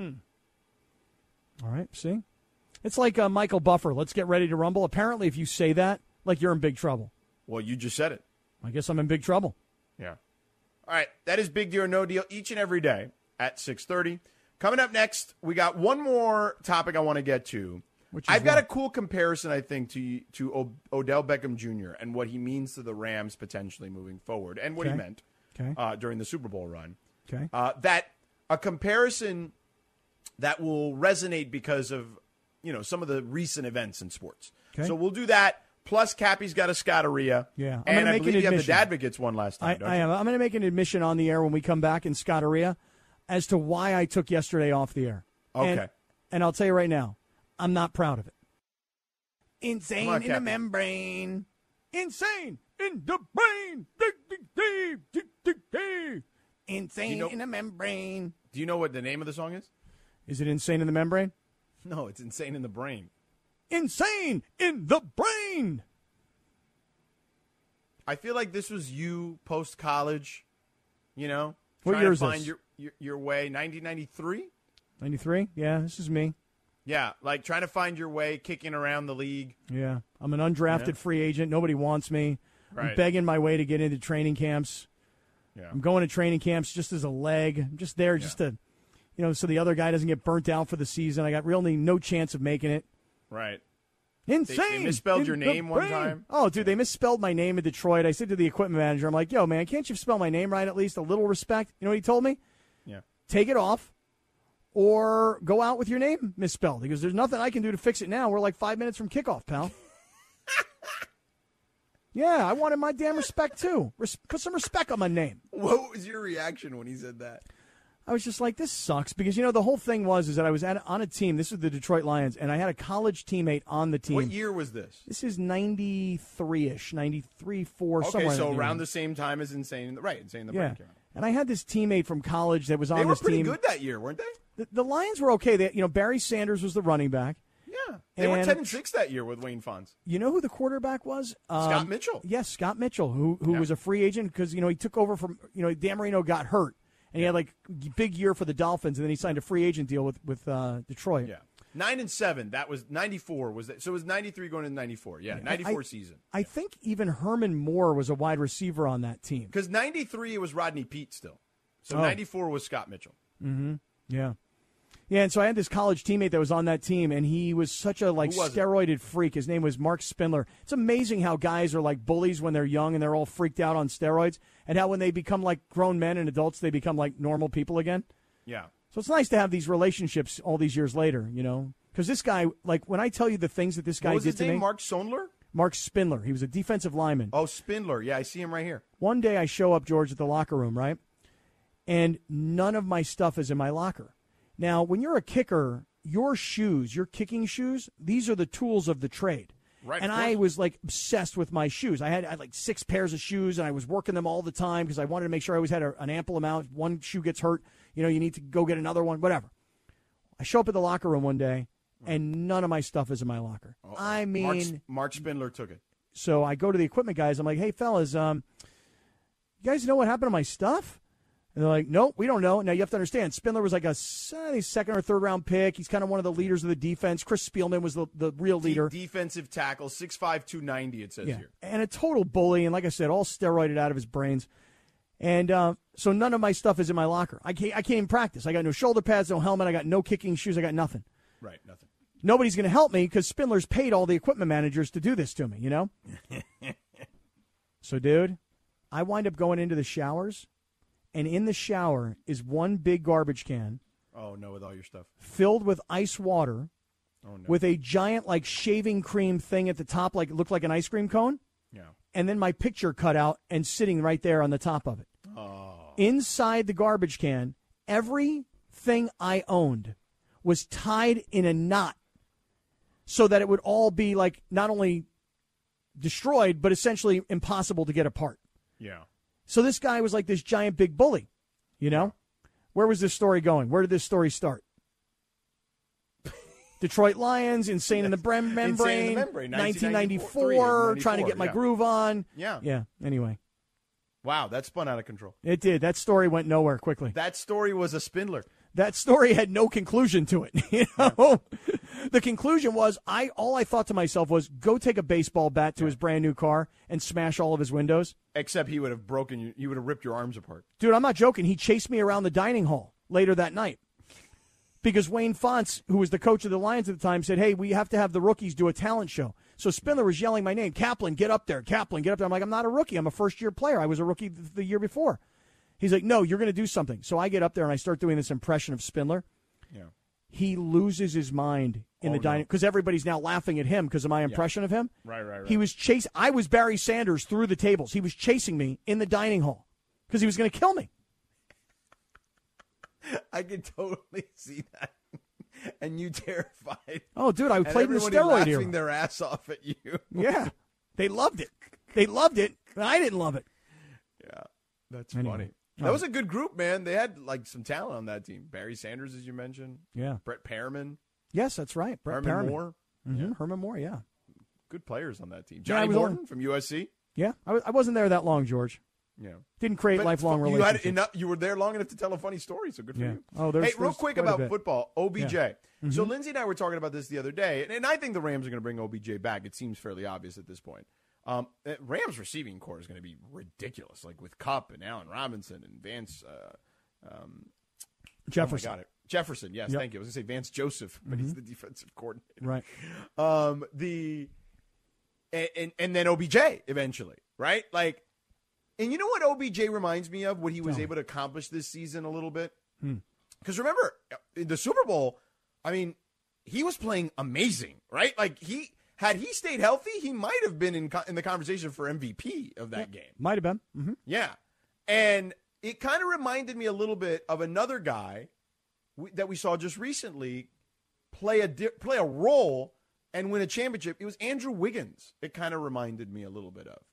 [SPEAKER 3] All right, see, it's like uh, Michael Buffer. Let's get ready to rumble. Apparently, if you say that, like you're in big trouble.
[SPEAKER 1] Well, you just said it.
[SPEAKER 3] I guess I'm in big trouble.
[SPEAKER 1] Yeah. All right, that is Big Deal or No Deal each and every day at six thirty. Coming up next, we got one more topic I want to get to.
[SPEAKER 3] Which is
[SPEAKER 1] I've got
[SPEAKER 3] what?
[SPEAKER 1] a cool comparison, I think, to to o- Odell Beckham Junior and what he means to the Rams potentially moving forward, and what he
[SPEAKER 3] Okay.
[SPEAKER 1] meant
[SPEAKER 3] Okay.
[SPEAKER 1] uh, during the Super Bowl run.
[SPEAKER 3] Okay.
[SPEAKER 1] Uh, that a comparison that will resonate because of you know some of the recent events in sports.
[SPEAKER 3] Okay.
[SPEAKER 1] So we'll do that. Plus, Cappy's got a Scotteria.
[SPEAKER 3] Yeah, I'm
[SPEAKER 1] and
[SPEAKER 3] gonna
[SPEAKER 1] I
[SPEAKER 3] make an
[SPEAKER 1] believe you have the
[SPEAKER 3] admission.
[SPEAKER 1] Advocates one last time.
[SPEAKER 3] I,
[SPEAKER 1] don't
[SPEAKER 3] I
[SPEAKER 1] you?
[SPEAKER 3] am. I'm going to make an admission on the air when we come back in Scotteria as to why I took yesterday off the air. And,
[SPEAKER 1] Okay.
[SPEAKER 3] and I'll tell you right now, I'm not proud of it. Insane
[SPEAKER 1] Come on,
[SPEAKER 3] in the
[SPEAKER 1] Cappy.
[SPEAKER 3] membrane. Insane in the brain. Dig, dig, dig, dig, dig, dig. Insane
[SPEAKER 1] You know-
[SPEAKER 3] in the membrane.
[SPEAKER 1] Do you know what the name of the song is?
[SPEAKER 3] Is it insane in the membrane?
[SPEAKER 1] No, it's Insane in the Brain.
[SPEAKER 3] Insane in the brain.
[SPEAKER 1] I feel like this was you post college, you know,
[SPEAKER 3] What
[SPEAKER 1] trying
[SPEAKER 3] year
[SPEAKER 1] to
[SPEAKER 3] is
[SPEAKER 1] find
[SPEAKER 3] this?
[SPEAKER 1] your, your your way. nineteen ninety-three.
[SPEAKER 3] ninety-three? Yeah, this is me.
[SPEAKER 1] Yeah, like trying to find your way, kicking around the league.
[SPEAKER 3] Yeah. I'm an undrafted
[SPEAKER 1] Yeah.
[SPEAKER 3] free agent. Nobody wants me. I'm
[SPEAKER 1] Right.
[SPEAKER 3] begging my way to get into training camps.
[SPEAKER 1] Yeah,
[SPEAKER 3] I'm going to training camps just as a leg. I'm just there just to, you know, so the other guy doesn't get burnt out for the season. I got really no chance of making it.
[SPEAKER 1] right.
[SPEAKER 3] Insane.
[SPEAKER 1] misspelled
[SPEAKER 3] in
[SPEAKER 1] your
[SPEAKER 3] the
[SPEAKER 1] name one
[SPEAKER 3] brain.
[SPEAKER 1] time?
[SPEAKER 3] Oh, dude, they misspelled my name in Detroit. I said to the equipment manager, I'm like, yo, man, can't you spell my name right at least? A little respect. You know what he told me?
[SPEAKER 1] Yeah.
[SPEAKER 3] Take it off or go out with your name misspelled. He goes, there's nothing I can do to fix it now. We're like five minutes from kickoff, pal. Yeah, I wanted my damn respect, too. Res- put some respect on my name.
[SPEAKER 1] What was your reaction when he said that?
[SPEAKER 3] I was just like, this sucks. Because, you know, the whole thing was is that I was at, on a team. This was the Detroit Lions, and I had a college teammate on the team.
[SPEAKER 1] What year was this?
[SPEAKER 3] This is ninety-three-ish, ninety-three, four,
[SPEAKER 1] Okay,
[SPEAKER 3] somewhere.
[SPEAKER 1] so
[SPEAKER 3] in
[SPEAKER 1] around
[SPEAKER 3] there.
[SPEAKER 1] the same time as Insane in the right, Insane in the
[SPEAKER 3] Yeah.
[SPEAKER 1] Brain came out.
[SPEAKER 3] And I had this teammate from college that was on
[SPEAKER 1] They were
[SPEAKER 3] this
[SPEAKER 1] pretty
[SPEAKER 3] team.
[SPEAKER 1] good that year, weren't they?
[SPEAKER 3] The, the Lions were okay. They, you know, Barry Sanders was the running back.
[SPEAKER 1] Yeah. They were
[SPEAKER 3] And-
[SPEAKER 1] ten and six that year with Wayne Fonz.
[SPEAKER 3] You know who the quarterback was? Um,
[SPEAKER 1] Scott Mitchell.
[SPEAKER 3] Yes, Scott Mitchell, who who
[SPEAKER 1] Yeah.
[SPEAKER 3] was a free agent because, you know, he took over from, you know, Dan Marino got hurt. And he had, like, big year for the Dolphins, and then he signed a free agent deal with, with uh, Detroit.
[SPEAKER 1] Yeah. Nine and seven. That was ninety-four. Was that? So it was ninety-three going into ninety-four. Yeah, ninety-four
[SPEAKER 3] I,
[SPEAKER 1] season.
[SPEAKER 3] I think even Herman Moore was a wide receiver on that team.
[SPEAKER 1] Because ninety-three it was Rodney Pete still. So
[SPEAKER 3] Oh.
[SPEAKER 1] ninety-four was Scott Mitchell.
[SPEAKER 3] Yeah. Yeah, and so I had this college teammate that was on that team, and he was such a, like,
[SPEAKER 1] Who was it?
[SPEAKER 3] steroided freak. His name was Mark Spindler. It's amazing how guys are, like, bullies when they're young and they're all freaked out on steroids, and how when they become, like, grown men and adults, they become, like, normal people again.
[SPEAKER 1] Yeah.
[SPEAKER 3] So it's nice to have these relationships all these years later, you know? Because this guy, like, when I tell you the things that this guy
[SPEAKER 1] What was
[SPEAKER 3] did
[SPEAKER 1] his
[SPEAKER 3] to
[SPEAKER 1] name?
[SPEAKER 3] me.
[SPEAKER 1] Mark Sondler?
[SPEAKER 3] Mark Spindler. He was a defensive lineman.
[SPEAKER 1] Oh, Spindler. Yeah, I see him right here.
[SPEAKER 3] One day I show up, George, at the locker room, right? And none of my stuff is in my locker. Now, when you're a kicker, your shoes, your kicking shoes, these are the tools of the trade.
[SPEAKER 1] Right,
[SPEAKER 3] And
[SPEAKER 1] of
[SPEAKER 3] I
[SPEAKER 1] course.
[SPEAKER 3] was, like, obsessed with my shoes. I had, I had like six pairs of shoes, and I was working them all the time because I wanted to make sure I always had a, an ample amount. One shoe gets hurt, you know, you need to go get another one, whatever. I show up at the locker room one day, and none of my stuff is in my locker.
[SPEAKER 1] Uh-oh.
[SPEAKER 3] I mean,
[SPEAKER 1] Mark, Mark Spindler took it.
[SPEAKER 3] so I go to the equipment guys. I'm like, hey, fellas, um, you guys know what happened to my stuff? And they're like, nope, we don't know. Now, you have to understand, Spindler was like a uh, second or third round pick. He's kind of one of the leaders of the defense. Chris Spielman was the, the real leader.
[SPEAKER 1] De- defensive tackle, six five, two ninety, it says
[SPEAKER 3] Yeah.
[SPEAKER 1] here.
[SPEAKER 3] And a total bully. And like I said, all steroided out of his brains. And uh, so none of my stuff is in my locker. I can't, I can't even practice. I got no shoulder pads, no helmet. I got no kicking shoes. I got nothing.
[SPEAKER 1] Right, nothing.
[SPEAKER 3] Nobody's going to help me because Spindler's paid all the equipment managers to do this to me, you know? So, dude, I wind up going into the showers, and in the shower is one big garbage can
[SPEAKER 1] Oh, no, with all your stuff.
[SPEAKER 3] filled with ice water
[SPEAKER 1] Oh, no.
[SPEAKER 3] with a giant, like, shaving cream thing at the top, like it looked like an ice cream cone,
[SPEAKER 1] yeah.
[SPEAKER 3] and then my picture cut out and sitting right there on the top of it.
[SPEAKER 1] Oh.
[SPEAKER 3] Inside the garbage can, everything I owned was tied in a knot so that it would all be, like, not only destroyed, but essentially impossible to get apart.
[SPEAKER 1] Yeah.
[SPEAKER 3] So this guy was like this giant big bully, you know? Where was this story going? Where did this story start? Detroit Lions, Insane in the Brem- Membrane,
[SPEAKER 1] Insane in the Membrane,
[SPEAKER 3] nineteen ninety-four,
[SPEAKER 1] ninety-four,
[SPEAKER 3] trying to get my
[SPEAKER 1] yeah.
[SPEAKER 3] groove on.
[SPEAKER 1] Yeah.
[SPEAKER 3] Yeah, anyway.
[SPEAKER 1] Wow, that spun out of control.
[SPEAKER 3] It did. That story went nowhere quickly.
[SPEAKER 1] That story was a Spindler.
[SPEAKER 3] That story had no conclusion to it. You know, the conclusion was I. All I thought to myself was, go take a baseball bat to his brand new car and smash all of his windows.
[SPEAKER 1] Except he would have broken you. He would have ripped your arms apart.
[SPEAKER 3] Dude, I'm not joking. He chased me around the dining hall later that night because Wayne Fonts, who was the coach of the Lions at the time, said, "Hey, we have to have the rookies do a talent show." So Spindler was yelling my name, Kaplan, get up there, Kaplan, get up there. I'm like, I'm not a rookie. I'm a first year player. I was a rookie th- the year before. He's like, no, you're going to do something. So I get up there and I start doing this impression of Spindler.
[SPEAKER 1] Yeah.
[SPEAKER 3] He loses his mind in
[SPEAKER 1] Oh,
[SPEAKER 3] the dining
[SPEAKER 1] no.
[SPEAKER 3] because everybody's now laughing at him because of my impression of him.
[SPEAKER 1] Right, right, right.
[SPEAKER 3] He was chasing. I was Barry Sanders through the tables. He was chasing me in the dining hall because he was going to kill me.
[SPEAKER 1] I can totally see that. And you terrified.
[SPEAKER 3] Oh, dude, I
[SPEAKER 1] And
[SPEAKER 3] played in the
[SPEAKER 1] everybody
[SPEAKER 3] steroid
[SPEAKER 1] laughing
[SPEAKER 3] era.
[SPEAKER 1] their ass off at you.
[SPEAKER 3] Yeah, they loved it. They loved it. But I didn't love it.
[SPEAKER 1] Yeah, that's
[SPEAKER 3] Anyway.
[SPEAKER 1] funny.
[SPEAKER 3] Oh.
[SPEAKER 1] That was a good group, man. They had like some talent on that team. Barry Sanders, as you mentioned.
[SPEAKER 3] Yeah.
[SPEAKER 1] Brett Pearman.
[SPEAKER 3] Yes, that's right. Brett
[SPEAKER 1] Herman
[SPEAKER 3] Perriman.
[SPEAKER 1] Moore.
[SPEAKER 3] Mm-hmm. Herman Moore. Yeah.
[SPEAKER 1] Good players on that team.
[SPEAKER 3] Yeah, I
[SPEAKER 1] Johnny
[SPEAKER 3] was
[SPEAKER 1] Morton
[SPEAKER 3] on-
[SPEAKER 1] from U S C.
[SPEAKER 3] Yeah, I, was, I wasn't there that long, George.
[SPEAKER 1] Yeah.
[SPEAKER 3] Didn't create
[SPEAKER 1] But
[SPEAKER 3] lifelong
[SPEAKER 1] you
[SPEAKER 3] relationships.
[SPEAKER 1] had enough. You were there long enough to tell a funny story, so good for
[SPEAKER 3] Yeah.
[SPEAKER 1] you.
[SPEAKER 3] Oh, there's-
[SPEAKER 1] hey, real
[SPEAKER 3] there's
[SPEAKER 1] quick
[SPEAKER 3] quite a
[SPEAKER 1] about
[SPEAKER 3] bit.
[SPEAKER 1] football, O B J.
[SPEAKER 3] Yeah. Mm-hmm.
[SPEAKER 1] So Lindsay and I were talking about this the other day, and, and I think the Rams are going to bring O B J back. It seems fairly obvious at this point. Um, uh, Rams receiving core is going to be ridiculous, like with Kupp and Allen Robinson and Vance. Uh, um,
[SPEAKER 3] Jefferson.
[SPEAKER 1] Oh my God, Jefferson. Yes,
[SPEAKER 3] Yep.
[SPEAKER 1] thank you. I was going to say Vance Joseph, but he's the defensive coordinator.
[SPEAKER 3] Right.
[SPEAKER 1] Um, the and, and and then O B J eventually, right? Like, and you know what O B J reminds me of? What he was
[SPEAKER 3] Tell me.
[SPEAKER 1] able to accomplish this season a little bit.
[SPEAKER 3] Hmm.
[SPEAKER 1] Because remember, in the Super Bowl, I mean, he was playing amazing, right? Like, he had he stayed healthy, he might have been in, in the conversation for M V P of that
[SPEAKER 3] yeah,
[SPEAKER 1] game.
[SPEAKER 3] Might have been. Mm-hmm.
[SPEAKER 1] Yeah. And it kind of reminded me a little bit of another guy we, that we saw just recently play a di- play a role and win a championship. It was Andrew Wiggins. It kind of reminded me a little bit of.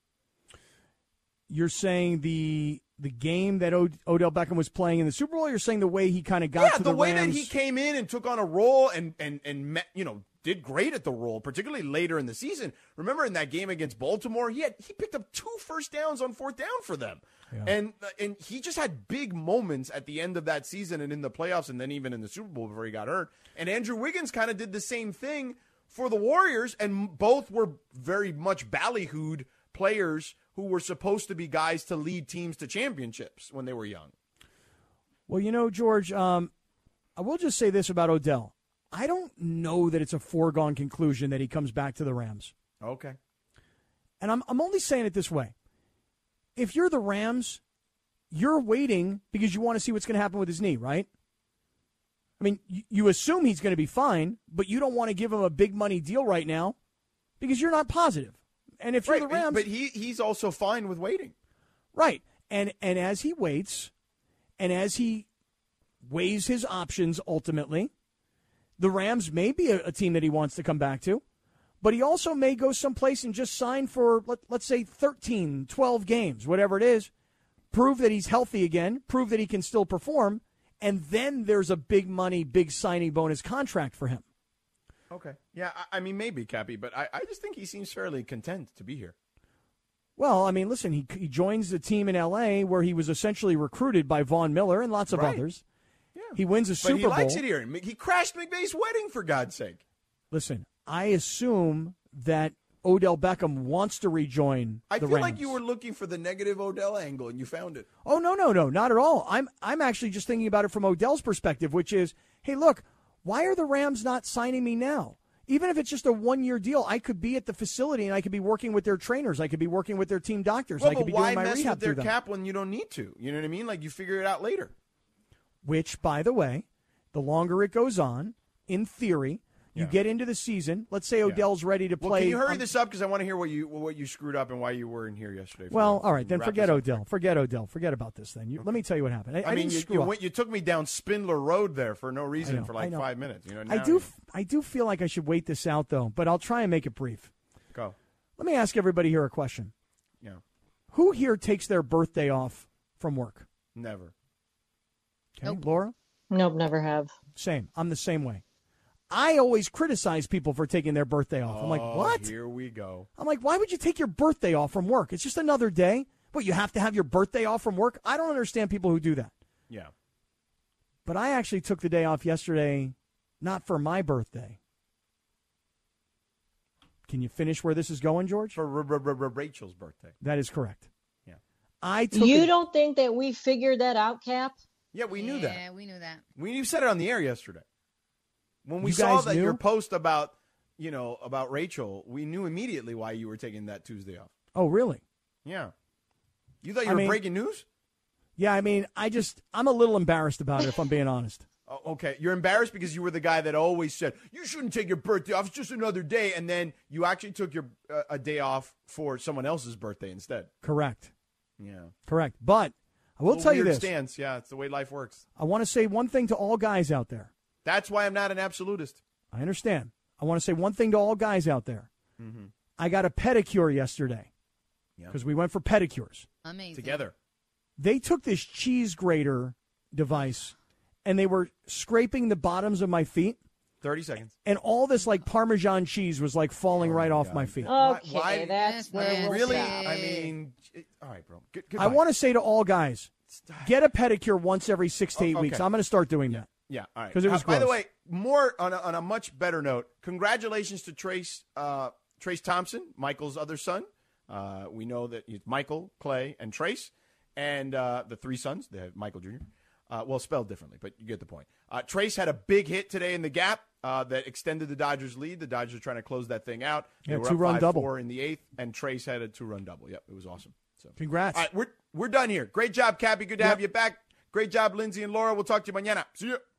[SPEAKER 3] You're saying the the game that o- Odell Beckham was playing in the Super Bowl? Or you're saying the way he kind of got
[SPEAKER 1] yeah,
[SPEAKER 3] to
[SPEAKER 1] the,
[SPEAKER 3] the
[SPEAKER 1] way
[SPEAKER 3] Rams?
[SPEAKER 1] that he came in and took on a role and and and met, you know, did great at the role, particularly later in the season. Remember in that game against Baltimore, he had he picked up two first downs on fourth down for them. Yeah. And and he just had big moments at the end of that season and in the playoffs and then even in the Super Bowl before he got hurt. And Andrew Wiggins kind of did the same thing for the Warriors, and both were very much ballyhooed players who were supposed to be guys to lead teams to championships when they were young.
[SPEAKER 3] Well, you know, George, um, I will just say this about Odell. I don't know that it's a foregone conclusion that he comes back to the Rams.
[SPEAKER 1] Okay.
[SPEAKER 3] And I'm I'm only saying it this way. If you're the Rams, you're waiting because you want to see what's going to happen with his knee, right? I mean, you, you assume he's going to be fine, but you don't want to give him a big money deal right now because you're not positive. And if you're
[SPEAKER 1] right,
[SPEAKER 3] the Rams,
[SPEAKER 1] but he he's also fine with waiting.
[SPEAKER 3] Right. And and as he waits and as he weighs his options ultimately, the Rams may be a, a team that he wants to come back to, but he also may go someplace and just sign for, let, let's say, thirteen, twelve games, whatever it is, prove that he's healthy again, prove that he can still perform, and then there's a big money, big signing bonus contract for him.
[SPEAKER 1] Okay. Yeah, I, I mean, maybe, Cappy, but I, I just think he seems fairly content to be here.
[SPEAKER 3] Well, I mean, listen, he, he joins the team in L A where he was essentially recruited by Von Miller and lots of
[SPEAKER 1] right.
[SPEAKER 3] others.
[SPEAKER 1] Yeah.
[SPEAKER 3] He wins a Super
[SPEAKER 1] Bowl.
[SPEAKER 3] Bowl.
[SPEAKER 1] But he likes it here. He crashed McVay's wedding, for God's sake.
[SPEAKER 3] Listen, I assume that Odell Beckham wants to rejoin
[SPEAKER 1] I
[SPEAKER 3] the
[SPEAKER 1] feel
[SPEAKER 3] Rams.
[SPEAKER 1] like you were looking for the negative Odell angle, and you found it.
[SPEAKER 3] Oh, no, no, no, not at all. I'm I'm actually just thinking about it from Odell's perspective, which is, hey, look, why are the Rams not signing me now? Even if it's just a one-year deal, I could be at the facility and I could be working with their trainers. I could be working with their team doctors.
[SPEAKER 1] Well,
[SPEAKER 3] I could
[SPEAKER 1] but
[SPEAKER 3] be
[SPEAKER 1] why
[SPEAKER 3] doing my
[SPEAKER 1] mess
[SPEAKER 3] rehab
[SPEAKER 1] with their
[SPEAKER 3] through them.
[SPEAKER 1] cap when you don't need to? You know what I mean? Like, you figure it out later.
[SPEAKER 3] Which, by the way, the longer it goes on, in theory, you
[SPEAKER 1] Yeah.
[SPEAKER 3] get into the season. Let's say Odell's ready to play.
[SPEAKER 1] Well, can you hurry
[SPEAKER 3] um,
[SPEAKER 1] this up? Because I want to hear what you what you screwed up and why you weren't here yesterday. for
[SPEAKER 3] Well,
[SPEAKER 1] that.
[SPEAKER 3] all right, then
[SPEAKER 1] Wrap
[SPEAKER 3] forget
[SPEAKER 1] this up.
[SPEAKER 3] Odell. Forget Odell. Forget about this then. You, Let me tell you what happened. I,
[SPEAKER 1] I,
[SPEAKER 3] I
[SPEAKER 1] mean,
[SPEAKER 3] didn't
[SPEAKER 1] you,
[SPEAKER 3] screw
[SPEAKER 1] you,
[SPEAKER 3] up.
[SPEAKER 1] went, you took me down Spindler Road there for no reason
[SPEAKER 3] know,
[SPEAKER 1] for
[SPEAKER 3] I
[SPEAKER 1] like
[SPEAKER 3] know.
[SPEAKER 1] five minutes. You know,
[SPEAKER 3] I
[SPEAKER 1] now
[SPEAKER 3] do.
[SPEAKER 1] you-
[SPEAKER 3] f- I do feel like I should wait this out, though, but I'll try and make it brief.
[SPEAKER 1] Go.
[SPEAKER 3] Let me ask everybody here a question.
[SPEAKER 1] Yeah.
[SPEAKER 3] Who here takes their birthday off from work?
[SPEAKER 1] Never.
[SPEAKER 3] Okay,
[SPEAKER 2] Nope.
[SPEAKER 3] Laura?
[SPEAKER 5] Nope, never have.
[SPEAKER 3] Same. I'm the same way. I always criticize people for taking their birthday off. I'm like,
[SPEAKER 1] Oh,
[SPEAKER 3] what?
[SPEAKER 1] Here we go.
[SPEAKER 3] I'm like, why would you take your birthday off from work? It's just another day. What, you have to have your birthday off from work? I don't understand people who do that.
[SPEAKER 1] Yeah.
[SPEAKER 3] But I actually took the day off yesterday, not for my birthday. Can you finish where this is going, George?
[SPEAKER 1] For R- R- R- Rachel's birthday.
[SPEAKER 3] That is correct.
[SPEAKER 1] Yeah.
[SPEAKER 3] I took
[SPEAKER 5] You
[SPEAKER 3] a-
[SPEAKER 5] don't think that we figured that out, Cap?
[SPEAKER 1] Yeah, we knew
[SPEAKER 2] Yeah,
[SPEAKER 1] that.
[SPEAKER 2] we knew that.
[SPEAKER 1] We you said it on the air yesterday. When we
[SPEAKER 3] You
[SPEAKER 1] saw
[SPEAKER 3] guys
[SPEAKER 1] that
[SPEAKER 3] knew?
[SPEAKER 1] your post about, you know, about Rachel, we knew immediately why you were taking that Tuesday off.
[SPEAKER 3] Oh, really?
[SPEAKER 1] Yeah. You thought you
[SPEAKER 3] I
[SPEAKER 1] were
[SPEAKER 3] mean-
[SPEAKER 1] breaking news?
[SPEAKER 3] Yeah, I mean, I just, I'm a little embarrassed about it, if I'm being honest.
[SPEAKER 1] Oh, okay. You're embarrassed because you were the guy that always said, you shouldn't take your birthday off. It's just another day. And then you actually took your uh, a day off for someone else's birthday instead.
[SPEAKER 3] Correct.
[SPEAKER 1] Yeah.
[SPEAKER 3] Correct. But I will
[SPEAKER 1] Little
[SPEAKER 3] tell you
[SPEAKER 1] weird
[SPEAKER 3] this.
[SPEAKER 1] Stance. Yeah, it's the way life works.
[SPEAKER 3] I want to say one thing to all guys out there.
[SPEAKER 1] That's why I'm not an absolutist.
[SPEAKER 3] I understand. I want to say one thing to all guys out there.
[SPEAKER 1] Mm-hmm.
[SPEAKER 3] I got a pedicure yesterday
[SPEAKER 1] Yeah.
[SPEAKER 3] because we went for pedicures.
[SPEAKER 2] Amazing.
[SPEAKER 1] Together.
[SPEAKER 3] They took this cheese grater device and they were scraping the bottoms of my feet,
[SPEAKER 1] thirty seconds.
[SPEAKER 3] and all this like Parmesan cheese was like falling
[SPEAKER 1] Oh,
[SPEAKER 3] right
[SPEAKER 1] my
[SPEAKER 3] off
[SPEAKER 1] God.
[SPEAKER 3] my feet.
[SPEAKER 1] Why-
[SPEAKER 5] Okay,
[SPEAKER 1] why-
[SPEAKER 5] that's
[SPEAKER 2] That's
[SPEAKER 5] where we'll
[SPEAKER 1] Really?
[SPEAKER 5] stop.
[SPEAKER 1] I mean, it, all right, bro. Good,
[SPEAKER 3] I want to say to all guys, get a pedicure once every six to eight
[SPEAKER 1] Oh, okay.
[SPEAKER 3] weeks. I'm going to start doing that.
[SPEAKER 1] Yeah, all right.
[SPEAKER 3] 'Cause it was
[SPEAKER 1] Uh, by the
[SPEAKER 3] gross.
[SPEAKER 1] way, more on a, on a much better note. Congratulations to Trace uh, Trace Thompson, Michael's other son. Uh, we know that it's Michael, Clay, and Trace, and uh, the three sons. They have Michael Junior Uh, well, spelled differently, but you get the point. Uh, Trace had a big hit today in the gap uh, that extended the Dodgers' lead. The Dodgers are trying to close that thing out. They
[SPEAKER 3] Yeah,
[SPEAKER 1] were
[SPEAKER 3] two-run
[SPEAKER 1] up
[SPEAKER 3] double.
[SPEAKER 1] five four in the eighth, and Trace had a two-run double. Yep, it was awesome. So,
[SPEAKER 3] Congrats.
[SPEAKER 1] all right, we're we're done here. Great job, Cappy. Good to
[SPEAKER 3] Yep.
[SPEAKER 1] have you back. Great job, Lindsay and Laura. We'll talk to you mañana. See you.